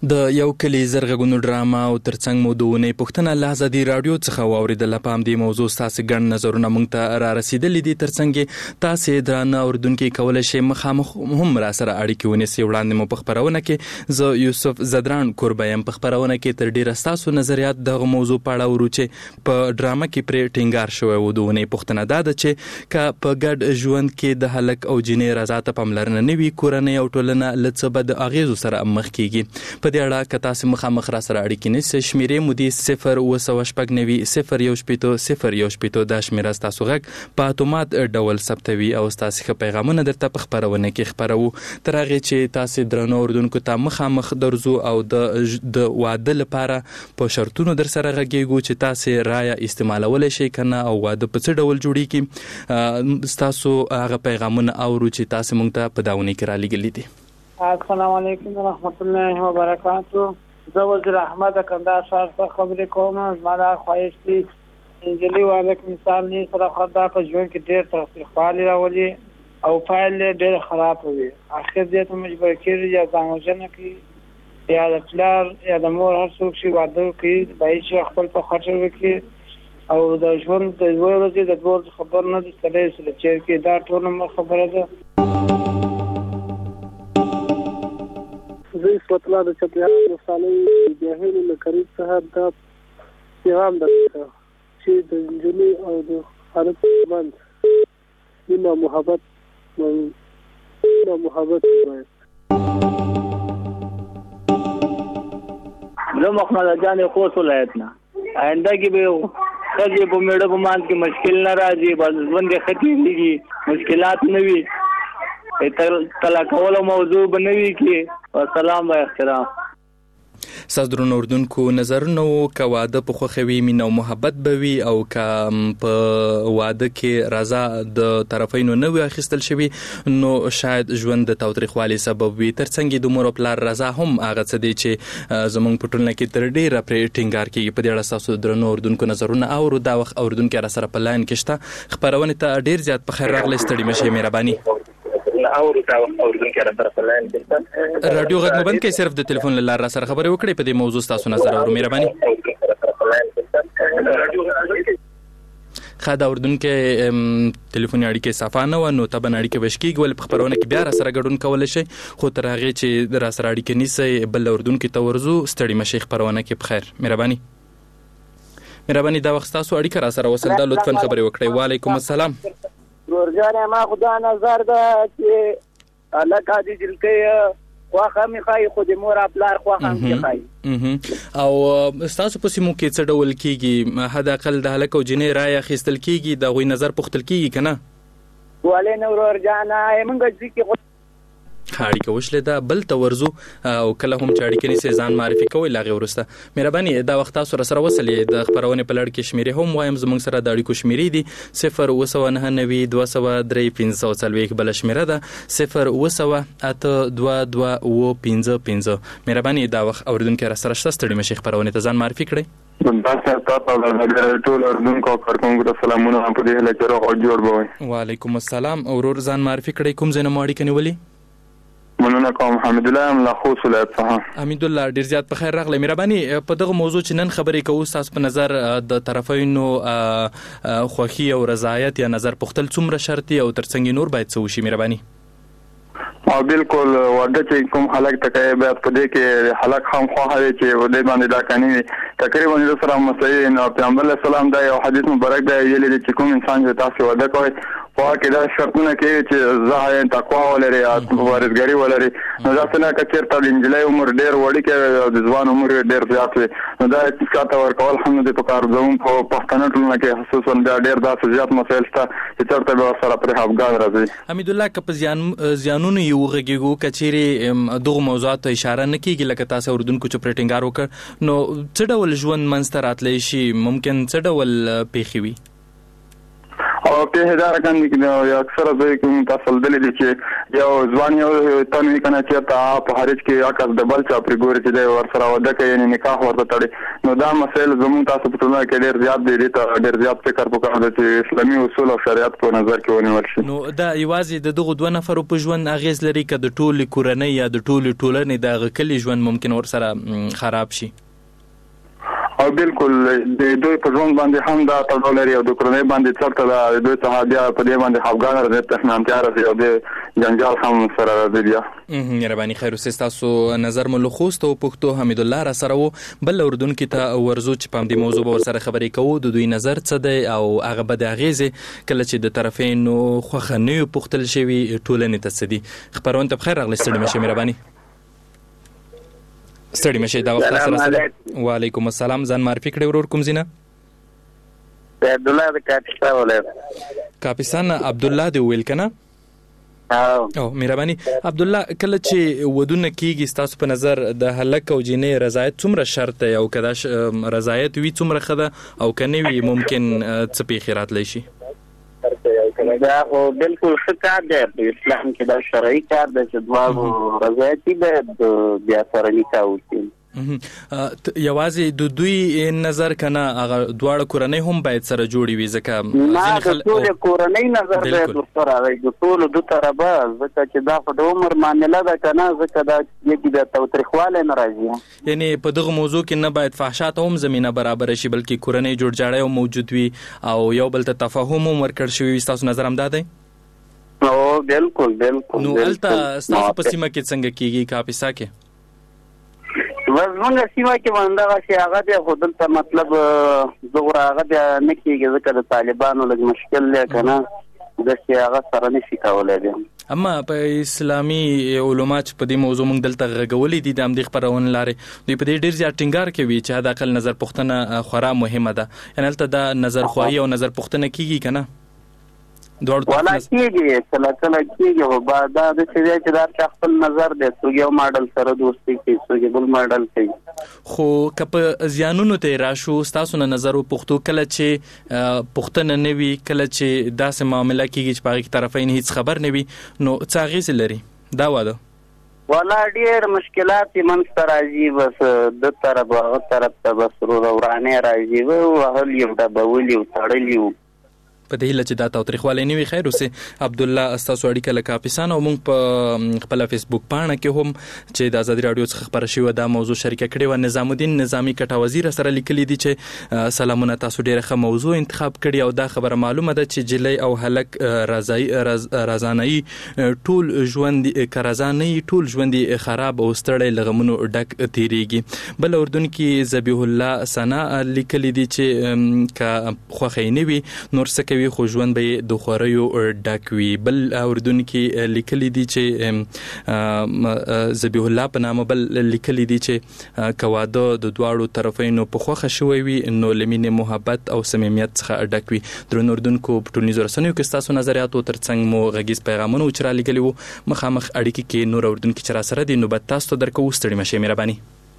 Speaker 8: د یو کلی زرغونو ډراما او ترڅنګ مو د ونې پښتنه له ازادي رادیو څخه واوریدل. په همدې موضوع تاسو ګڼ نظرونه موږ ته را رسیدلې دي. ترڅنګ تاسو درانه اوردونکو کولای شئ مخامخ هم را سره اړیکې ونیسئ. وړاندې مو په خبرونه کې زه یوسف زدران کوربایم په خبرونه کې تر ډیره تاسو نظریات دغه موضوع په اړه ورچې په ډراما کې پرې ټینګار شوی و. د ونې پښتنه دا ده چې که په ګډ ژوند کې د هلک او جنې رضا ته پاملرنه نه وي، کورنۍ او ټولنه له څه بد اغیزو سره مخ کیږي. په دې اړه که تاسو مخامخ را سره اړیکې نیسئ، شمیرې مو دي صفر اوه سوه شپږ نوي صفر یو شپېته صفر یو شپېته. دا شمیره ستاسو غږ په اتومات ډول ثبتوي او ستاسو ښه پیغامونه درته په خپرونه کې خپروو. تر هغې چې تاسو درنو اردوونکو ته مخامخ درځو او د د واده لپاره په شرطونو در سره غږیږو چې تاسو رایه استعمالولی شئ که نه، او واده په څه ډول جوړیږي. ستاسو هغه پیغامونه اورو چې تاسو موږ ته په داونې کې رالیږلي دي.
Speaker 18: السلام علیکم ورحمت الله وبرکاتو. زه وزیر احمد کندهار ښار څخه خبرې کوم. زما دا خواهش دی انجلۍ واده کې مثال نه سره خدا په ژوند کې ډېر تاوتریخوالی راولي او پایل یې ډېر خراب وي. اخر دې ته مجبور کېږي یا ځان وژنه کړي یا د پلار یا د مور هر څوک چې واده کوي باید چې خپل په خرچه وکړي او د ژوند د یوې ورځې د دوه ورځې خبر نه دي سړی سره چیر کړي. دا ټوله خبره ده.
Speaker 10: زه اسوت الله د چپیان ولسوالۍ د هیلو له قریب څخه دا پیغام درته چې د نجلۍ او د هلک ترمنځ مینه محبت مینه محبت باید.
Speaker 11: زه محمد جان خوست ولایت نه آینده کې به ښځې په میړه په منځ کې مشکل نه راځي، بس ژوند یې ښه تېرېږي، مشکلات نه وي، طلاق کولو موضوع به نه وي کې. سلام و احترام.
Speaker 8: ستاسو درنو اردوونکو نظرونه وو. که واده په خوښه وي مینه او محبت به وي، او که په واده کې رضا د طرفینو نه وي اخیستل شوي نو شاید ژوند د تاوتریخوالي سبب وي. ترڅنګ د مور او پلار رضا هم هغه څه دی چې زموږ په ټولنه کې تر ډیره پرې ټینګار کیږي. په دې اړه ستاسو درنو اردوونکو نظرونه اورو. دا وخت اردوونکي را سره په لاین کې شته. خپرونې ته ډیر زیات په خیر راغلی. ستړي مه شئ، مهرباني. رادیو غږ مو بند کړئ، صرف د تلیفون له لارې را سره خبرې وکړئ. په دې موضوع ستاسو نظر اورو، مهرباني. ښه، دا اردوونکي تلیفوني اړیکې صفا نه وه نو طبعا اړیکې به شکېږي، ولې په خپرونه کې بیا را سره ګډون کولی شئ. خو تر هغې چې را سره اړیکې نیسئ بل اردوونکي ته ورځو. ستړي مه شئ، خپرونه کې په خیر، مهرباني. مهرباني دا وخت ستاسو اړیکه را سره وصل ده، لطفا خبرې وکړئ. وعلیکم السلام.
Speaker 12: ورجانه ما خدا نظر ده چې لکه د جلکې خواخه می خای خو د مور خپلار خواخه می خای.
Speaker 8: او تاسو په سیمو کې څه ډول کیږي؟ حد اقل د هلک او جنې رایه اخیستل کیږي، د غوی نظر پوښتل کیږي کنه؟
Speaker 12: ولې نو ورجانه موږ ځکه
Speaker 8: اړیکه وشلې ده. بل ته ورځو او کله هم چې اړیکه نیسئ ځان معرفي کوئ له هغې وروسته. مهرباني دا وخت تاسو را سره وصلې. د خپرونې په لړ کې شمیرې هم وایم. زموږ سره د اړیکو شمیرې دي صفر اوه سوه نهه نوي دوه سوه درې پنځه سوه څلوېښت. بله شمیره ده صفر اوه سوه اته دوه دوه اوه پنځه پنځه. مهرباني دا وخت اورېدونکي را سره شته. ستړي مه شئ، خپرونې ته ځان معرفي کړئ. وعلیکم السلام. ورور ځان معرفي کړئ. کوم ځای نه مو اړیکه نیولې؟
Speaker 25: مننه کوم. حمید الله ام له خوست ولایت څخه.
Speaker 8: حمید الله ډیر زیات په خیر راغلی. مهرباني په دغه موضوع چې نن خبرې کوو تاسو په نظر د طرفینو خوښي او رضایت یا نظر پوښتل څومره شرطي او ترڅنګ نور باید څه وشي؟ مهرباني.
Speaker 25: او بالکل واده چې کوم خلک تکای به په دې کې خلک هم خو هغه چې ودې باندې دا کني تقریبا د سره مسلې نو پیغمبر اسلام دا یو حدیث مبارک دی ویلي چې کوم انسان چې تاسو واده کوي په کې دا شرطونه کې چې زه تقوا ولري او ورزګری ولري نو دا څنګه کچیر ته د انجلۍ عمر ډیر وړي کې د ځوان عمر ډیر زیات وي نو دا څه ورکول هم د په کار زموږ په پښتنه ټولنه کې خصوصا دا ډیر دا زیات مسایل شته چې ترته به سره پر افغان راځي.
Speaker 8: حمید الله که په زیان زیانونو یو غږیږو کچېری دغه موضوعات ته اشاره نه کیږي لکه تاسو اردوونکو چې پرټینګار وکړ نو څه ډول ژوند منځ ته راتلی شي ممکن څه ډول پیښې وي؟
Speaker 25: او او په هزار کاندي کې یو اکثر به کوم تاسو دلې دي چې یو ځوان یو تنوي کنه چې تا په هریج کې اکاس د بل چا پر ګوري چې د ور سره وده کوي یعنی نکاح ورته تړي نو دا مسایل زموږ تاسو په ټولنه کې ډېر زیات دي ته ډېر زیات فکر وکړو چې اسلامي اصول او شریعت په نظر کې ونیول شي.
Speaker 8: نو دا یوازې د دغه دوه نفرو په ژوند اغیز لري که د ټولې کورنۍ یا د ټولې ټولنې د غکلی ژوند ممکن ور سره خراب شي؟
Speaker 25: او بالکل د دوی په ژوند باندې هم دا تړاو لري او د کورنۍ باندې څرته دا دوی ته بیا په دې باندې افغان راځي تخنان تیار دي او د جنجال هم سره راځي بیا.
Speaker 8: مهرباني خیر اوسه تاسو نظر مو لخوست او پښتو حمید الله را سره وو بل اردن کې ته ورزو چې په دې موضوع به سره خبرې کوو د دوی نظر څه دی او هغه به د اغیزه کله چې د طرفین خوخه نه پختل شوی ټولنې ته سدي. خبرونه ته بخیر راغلی ستړي مشه مهرباني. ستړي مشه دا وخت سره سره. وعلیکم السلام ځان معرفي کړئ ورور کوم زینه؟
Speaker 13: عبد الله د کاپیسان ولې
Speaker 8: کاپیسان عبد الله دی ویل کنه؟ او مهرباني عبد الله کله چې ودونه کیږي تاسو په نظر د هلک او جنې رضایت څومره شرط دی او کدا رضایت وی څومره خده او کنه وی ممکن څه په خیرات لشي؟
Speaker 13: دا خو بالکل ښه کار دی په اسلام کې دا شرعي کار دی چې دواړو رضایتي باید بیا سره نکاح وکړي.
Speaker 8: یوازې د دوی نظر کنه هغه دواړه کورنۍ هم باید سره جوړي وي ځکه
Speaker 13: نه د ټول کورنۍ نظر باید سره راځي د ټول دوه طرفه ځکه چې دا په عمر معاملې ده کنه ځکه دا یکی د توتریخواله ناراضي
Speaker 8: یعنی په دغه موضوع کې نه باید فحشات هم زمينه برابر شي بلکې کورنۍ جوړ جاړی هم موجود وي او یو بل ته تفاهم هم ورکړ شوی وي. تاسو نظر هم دا دی؟
Speaker 13: او بالکل بالکل.
Speaker 8: نو الته تاسو په سیمه کې څنګه کیږي کاپیسا کې؟
Speaker 13: وزمونږ سیمه کې باندې هغه شي هغه د خودل ته مطلب زغره هغه د نکیږي ځکه د طالبانو لږ مشکل دی کنه د شي هغه سره نشي کولای دی.
Speaker 8: اما په اسلامي علماء په دې موضوع موږ دلته غږولې دي د امدغه خبرونه لارې دوی په دې ډیر زیات ټینګار کوي چې دا خپل نظر پښتنه خورا مهمه ده یعنی البته دا نظر خوایي او نظر پښتنه کیږي کنه
Speaker 13: دوړ ولا کیږي کله کله کیږي او بعد دا چې چې دا خپل نظر دی څو یو ماډل سره دوستي کوي څو بل ماډل کوي
Speaker 8: خو کپ زیانونو ته راشو تاسو نه نظر پښتو کله چې پښتنه نه وي کله چې داسې معاملې کیږي چې په طرفین هیڅ خبر نه وي نو څه غیز لري دا واده
Speaker 13: ولا ډیر مشکلات من سره راځي بس د طرف او طرف ته بس ورانه راځي او هل یو د بولي او تړلی
Speaker 8: په دې لچ دا تاریخواله نیوي خیر اوسه عبد الله استاسو اړیکه لکه کاپیسان او موږ په خپل فیسبوک پاڼه کې هم چې د آزادي رادیو څخه خبر شوی دا موضوع شریک کړي و نظام الدین نظامی کټا وزیر سره لیکلي دي چې سلامونه تاسو ډیره ښه موضوع انتخاب کړی او دا خبره معلومه ده چې جلی او هلک رضای رضانای ټول ژوند کرزانای ټول ژوند خراب او ستړی لغمونو ډک تیریږي. بل اردن کې ذبیح الله ثنا لیکلي دي چې کا خوخینه وي نور سکه خو ژوند به د خوریو ډک وي. بل اردن کې لیکلي دي چې ذبیح الله په نامه بل لیکلي دي چې کواده د دواړو طرفینو په خوخه شوی وي نو لمینه محبت او صمیمیت څخه ډک وي. درن اردن کو په ټولنیزو رسنیو کې تاسو نظریات او ترڅنګ مو غږیز پیغامونه وچرا لګلی وو مخامخ اړیکې کې نور اردن کې چر سره دي نو بد تاسو درکو ستړي مشه مهرباني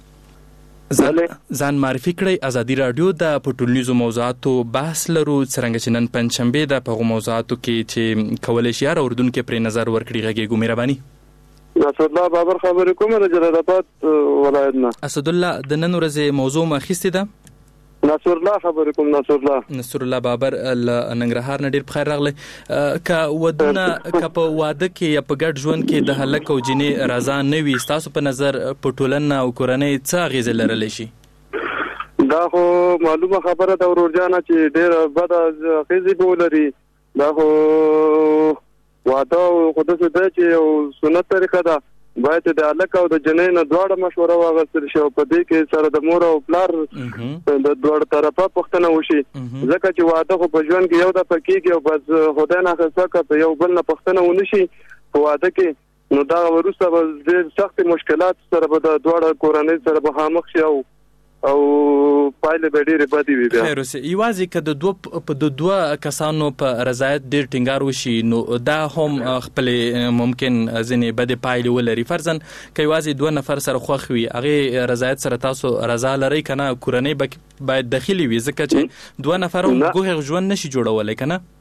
Speaker 8: ځان معرفي کړئ. آزادي رادیو د پټولنیزو موضوعاتو بحث لرو څنګه چې نن پنځشنبه د په موضوعاتو کې چې کولای شي را اردن کې پر نظر ورکړي غږیږو مهرباني.
Speaker 14: اسد الله بابر خبرې کوم د جلال آباد ولایت نه.
Speaker 8: اسد الله د نن ورځې موضوع مخېسته ده
Speaker 14: نصر الله خبرې کوم نصر الله
Speaker 8: نصر الله بابر ننګرهار نه ډیر بخیر راغلی. ک ودونه ک په واده کې یا په ګډ ژوند کې د هلک او جنې رضا نه وي تاسو په نظر په ټولنه او کورنۍ څه غیز لرلی شي؟
Speaker 14: دا خو معلومه خبره ده ورور جانه چې ډیر بد غیزي بولري. دا خو واده خو د څه ده چې سنت طریقه ده باید د هلک او د جنې نه دواړه مشوره واغستل شي او په دې کې سره د مور او پلار د دواړو طرفه پوښتنه وشي ځکه چې واده خو په ژوند کې یو د پکېږي او بس خدای نه خاصه په یو بل نه پوښتنه ونشي په واده کې نو دا وروسته به ډېر سخت مشکلات سره به د دواړو کورنۍ سره به مخامخ شي او او پایله به ډېرې بدې وي.
Speaker 8: خیر اوسه یوازې که د دوه په د دوه کسانو په رضایت ډېر ټینګار وشي نو دا هم خپل ممکن ځینې بدې پایلې ولري. فرضاً که یوازې دوه نفر سره خوښ وي هغې رضایت سره تاسو رضا لرئ که نه کورنۍ باید دخیلې وي ځکه چې دوه نفر هم ګوهې ژوند نشي جوړولی که نه.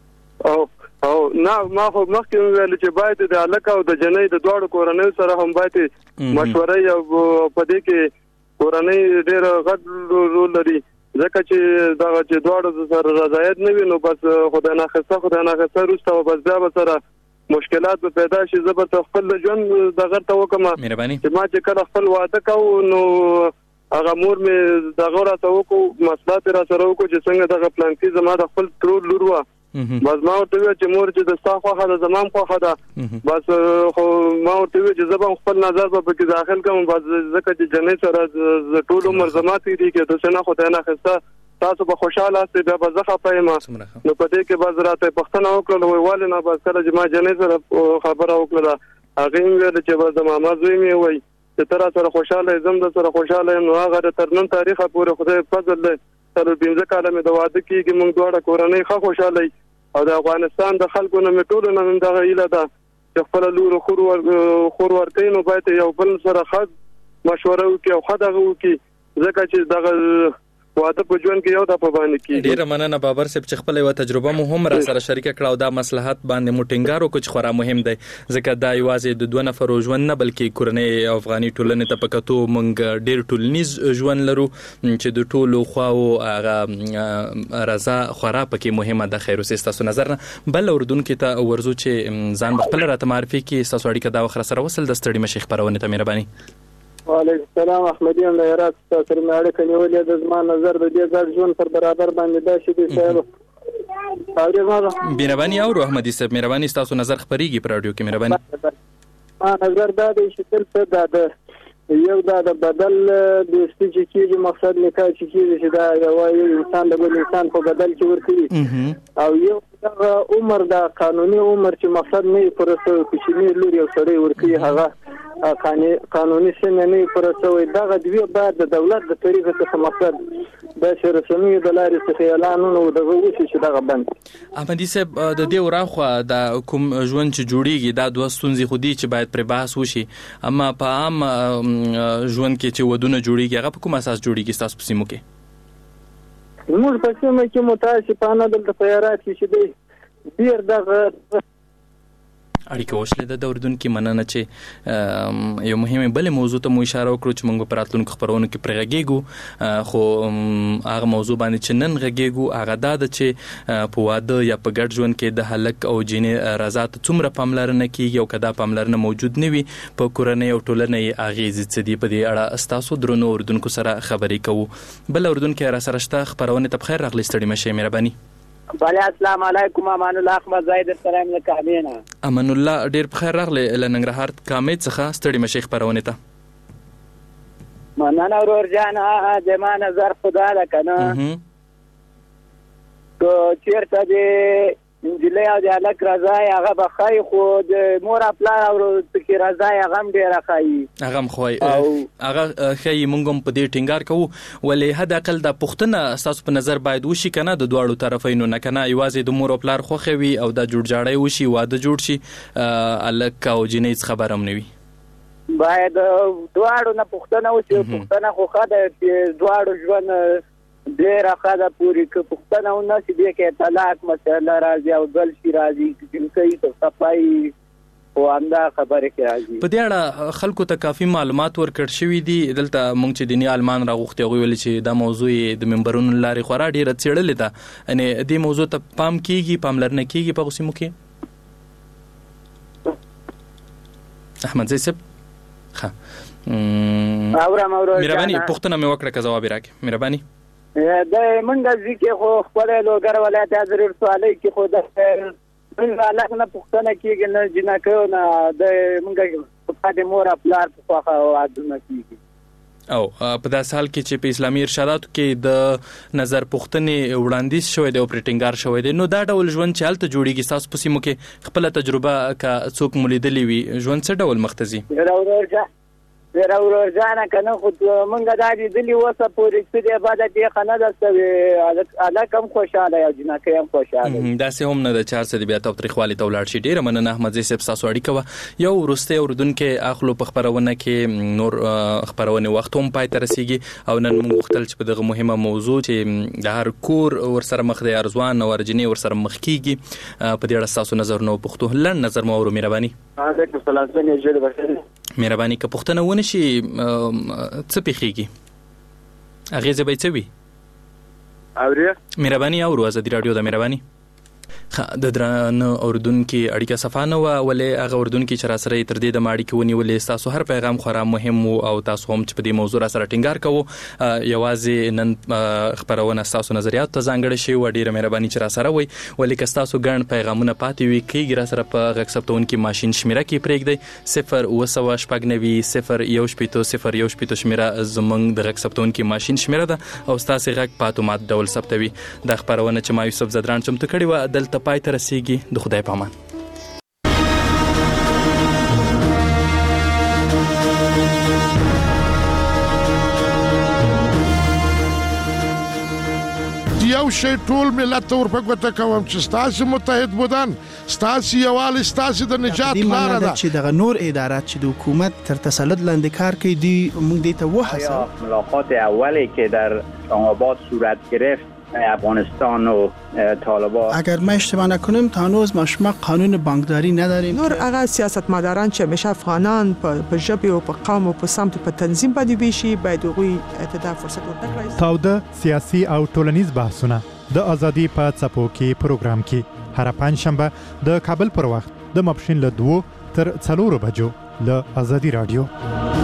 Speaker 14: او او نه ما خو مخکې ویل چې باید د هلک او د جنۍ د دواړو کورنیو سره هم باید مشوره او په دې کې کورنۍ ډېر غټ رول لري ځکه چې دغه چې دواړو سره رضایت نه وي نو بس خدای ناخسته خدای ناخسته وروسته بس بیا به سره مشکلات به پیدا شي. زه به خپل ژوند دغه ته وکم چې ما چې کله خپل واده کوو نو هغه مور مې دغه راته وکړو مسئلات را سره وکړو چې څنګه دغه پلان کې زما د خپل ترور لور وه بس ما ورته ویل چې مور چې د ستا خوښه ده زما هم خوښه ده بس خو ما ورته ویل چې زه به خپل نظر به پکې داخل کړم بس ځکه چې جنۍ سره ټول عمر زما تېرېږي داسې نه خدای ناخسته تاسو به خوشحاله یاستئ بیا به زه خفه یم نو په دې کې بس راته پوښتنه وکړله وایي ولې نه بس کله چې ما جنۍ سره خبره وکړله هغې هم ویل چې بس د ماما زوی مې وایي چې ته را سره خوشحاله یې زه هم در سره خوشحاله یم نو هغه تر نن تاریخه پورې خدای فضل دی څلور پنځه کاله مې د واده کېږي موږ دواړه کورنۍ ښه خوشحاله یو او د افغانستان د خلکو نه مې ټولو نه هم دغه هیله ده چې خپله لور خور ورکوي نو باید یو بل سره ښه مشوره وکړي او ښه دغه وکړي ځکه چې دغه واده په ژوند کې یو د په باندې کېږي.
Speaker 8: ډېره مننه بابر صاحب چې خپله یوه تجربه مو هم را سره شریکه کړه او دا مصلحت باندې مو ټینګار وکړو چې خورا مهم دی ځکه دا یوازې د دوه نفرو ژوند نه بلکې کورنۍ افغاني ټولنې ته په کتو موږ ډېر ټولنیز ژوند لرو چې د ټولو خواو هغه رضا خورا پکې مهمه ده. خیر اوسې ستاسو نظر نه بل اردونکي ته ورځو چې ځان به خپله راته معرفي کړي ستاسو اړیکه دا وخت را سره وصل د ستړي مشي خپرونې ته مهرباني.
Speaker 18: وعلیکم السلام احمدی ام له هرات تاسو سره مې اړیکه نیولې ده زما نظر د دې ګډ ژوند پر برابر باندې دا شي دی صاحب اورې
Speaker 8: مهرباني او احمدی صاحب مهرباني تاسو نظر خبريږي پر رادیو کې مهرباني.
Speaker 18: ما نظر دا دی چې تل څه دا ده یو دا د بدل د استیج کېږي مقصد نکاح چې کېږي چې دا یو انسان د بل انسان په بدل کې ورکړي او یو دا عمر دا قانوني عمر چې مقصد نه پرسته کوچنی لور یو سړی ورکړي هغه قانوني سن نه پرسته دغه دوی بعد د دولت د طریقې څخه مقصد د شرسمي د لارې څخه اعلان نو دغه وشي چې دغه بند.
Speaker 8: احمدي صاحب د دې وراخوا د کوم ژوند چې جوړیږي دا دوه ستونزې خو دي چې باید پر بحث وشي اما په عام ژوند کې چې ودونه جوړیږي هغه په کوم اساس جوړیږي تاسو په سیمو کې؟
Speaker 18: موږ په سیمه کې متاسفانه دلته په یارات کې چې دی ډیر دغه
Speaker 8: اړیکه وشلې د اردونکو مننه چې یو مهمه بل موضوع ته مو اشاره وکړو چې موږ په راتلونکو خبرونو کې پرې غږیږو خو هغه موضوع باندې چې نن غږیږو هغه دا ده چې په واده یا په ګډ ژوند کې د هلک او جنې رضا ته څومره پاملرنه کیږي او کدا پاملرنه موجود نه وي په کورنۍ او ټولنې اغیزې څه دي په دې اړه تاسو درنو اردونکو سره خبرې کوو. بل اردونکو را سره شته خبرونه ته بخیر راغلی ستړي مشه مهرباني.
Speaker 12: بله السلام علیکم امان الله احمد زاید سلام له کامینا.
Speaker 8: امان الله ډیر بخیر راغلی له ننګرهار کامې څخه ستړي مشه خبرونه ته.
Speaker 12: مننه ورور جان د ما نظر خدا لکنه کو چیرته دی انجلې او د الک رضا هغه بخای خو د مور خپل او د رضا هغه هم ډیر خای
Speaker 8: هغه هم خوای هغه خی مونږ هم په دې ټینګار کوو ولې حد اقل د پښتنه اساس په نظر باید وشي کنه د دواړو طرفینو نه کنه ایوازې د مور خپل خوخه وي او د جوړ جاړی وشي واده جوړ شي الک او جنې خبرم نه وي
Speaker 12: باید دواړو نه پښتنه وشي پښتنه خو خاله دواړو ژوند ډیر خاله پوری ک پښتنه او نه چې دې کې طلاق مسله راځي او بل شي راځي چې کوي ته صفای او انده خبره کې راځي.
Speaker 8: په دې اړه خلکو ته کافي معلومات ورکړ شوې دي دلته مونږ چې دنیا المان راغوختي غوول چې دا موضوع د منبرونو لاري خورا ډیره څېړلې ده ان دې موضوع ته پام کیږي پاملرنه کیږي په غوسمو کې. احمد زیسب ها
Speaker 12: اورم اورم
Speaker 8: مهرباني پښتنه مې وکړه که جواب راکې مهرباني.
Speaker 12: د منګه ځکه خو خپل لوګر ولایت حضرت سوالي کې خو د من الله نه پښتنه کېږي نه جنکو نه د منګه په دې مور خپل په خوا وادونه کېږي
Speaker 8: او په داس حال کې چې په اسلامي ارشاداتو کې د نظر پښتنې وړاندیز شوی دی او پریټینګار شوی دی نو دا ډول ژوند چې حالت جوړیږي تاسو په سیمو کې خپل تجربه کا څوک مولیدلې وي ژوند څه ډول مختزي
Speaker 12: ورا ورجانا کنه خو مونږ دا دي دلی وسه پورې چې د بعد دې خنه دسته انا کم خوشاله یا جنکه هم خوشاله
Speaker 8: دا سه هم نه د چار سدي بیا تاریخوالي تولاړ شي ډیره مننه احمد زیسب تاسو اړیکه یو ورسته اوردونکو اخلو په خبرونه کې نور خبرونه وخت هم پای تر رسیږي او نن موږ وختل چې په دغه مهمه موضوع چې د هر کور ورسره مخ د ارزوان او ورجنی ورسره مخ کیږي په دې اړه تاسو نظر نو پښتو لن نظر مو ورو مهرباني
Speaker 12: علیکم السلام څنګه جوړ بخیر
Speaker 8: مهرباني که پښتنه ونه شي څه پیخیږي اغه زه به څه وي
Speaker 12: اوریا
Speaker 8: مهرباني او ازادي رادیو د مهرباني د درن اوردونکو اړیکه صفانه و ولې هغه اوردونکو چې را سره تر دې د ماړی کې ونی ولې تاسو هر پیغام خورا مهم او تاسو هم چې په دې موضوع را سره ټینګار کوو یوازې نن خبرونه تاسو نظریات ته ځانګړي شي و ډیره مهرباني چې را سره وي ولې که تاسو ګڼ پیغامونه پاتې وي کیږي را سره په غږ ثبتونکو ماشين شمیره کې پرېږدئ صفر او سوا شپږ نوي صفر یو شپېتو صفر یو شپېتو شمیره زمنګ د غږ ثبتونکو ماشين شمیره ده او تاسو غږ پاتومات ډول ثبتوي د خبرونه چې ما یوسف زدران چمتو کړی و دلته پای ته رسیږي د خدای په امان
Speaker 15: یو شی ټول ملت ته ورپګوته کوم چې ستاسو متحد بودن ستاسو یوالي ستاسو د نجات لاره ده
Speaker 16: چې دغه نور ادارات چې د حکومت تر تسلط لاندې کار کوي دی موږ دې ته وحسه
Speaker 17: ملاقات اولی که در آباد صورت گرفت افغانستان و طالبان
Speaker 16: اگر ما اشتباه نکنیم تا هنوز ما قانون بانکداری نداریم
Speaker 19: نور هغه سیاستمداران چې همیشه افغانان په ژبه او په قوم او په سمت په تنظیم باندې ویشي باید هغوی ته فرصت ورکړي.
Speaker 20: تاوده سیاسي او ټولنیز بحثونه د ازادي په څپو کې پروګرام کې هر پنځشنبه د کابل پر وخت د ماپښین له دوه تر څلورو بجو له ازادي رادیو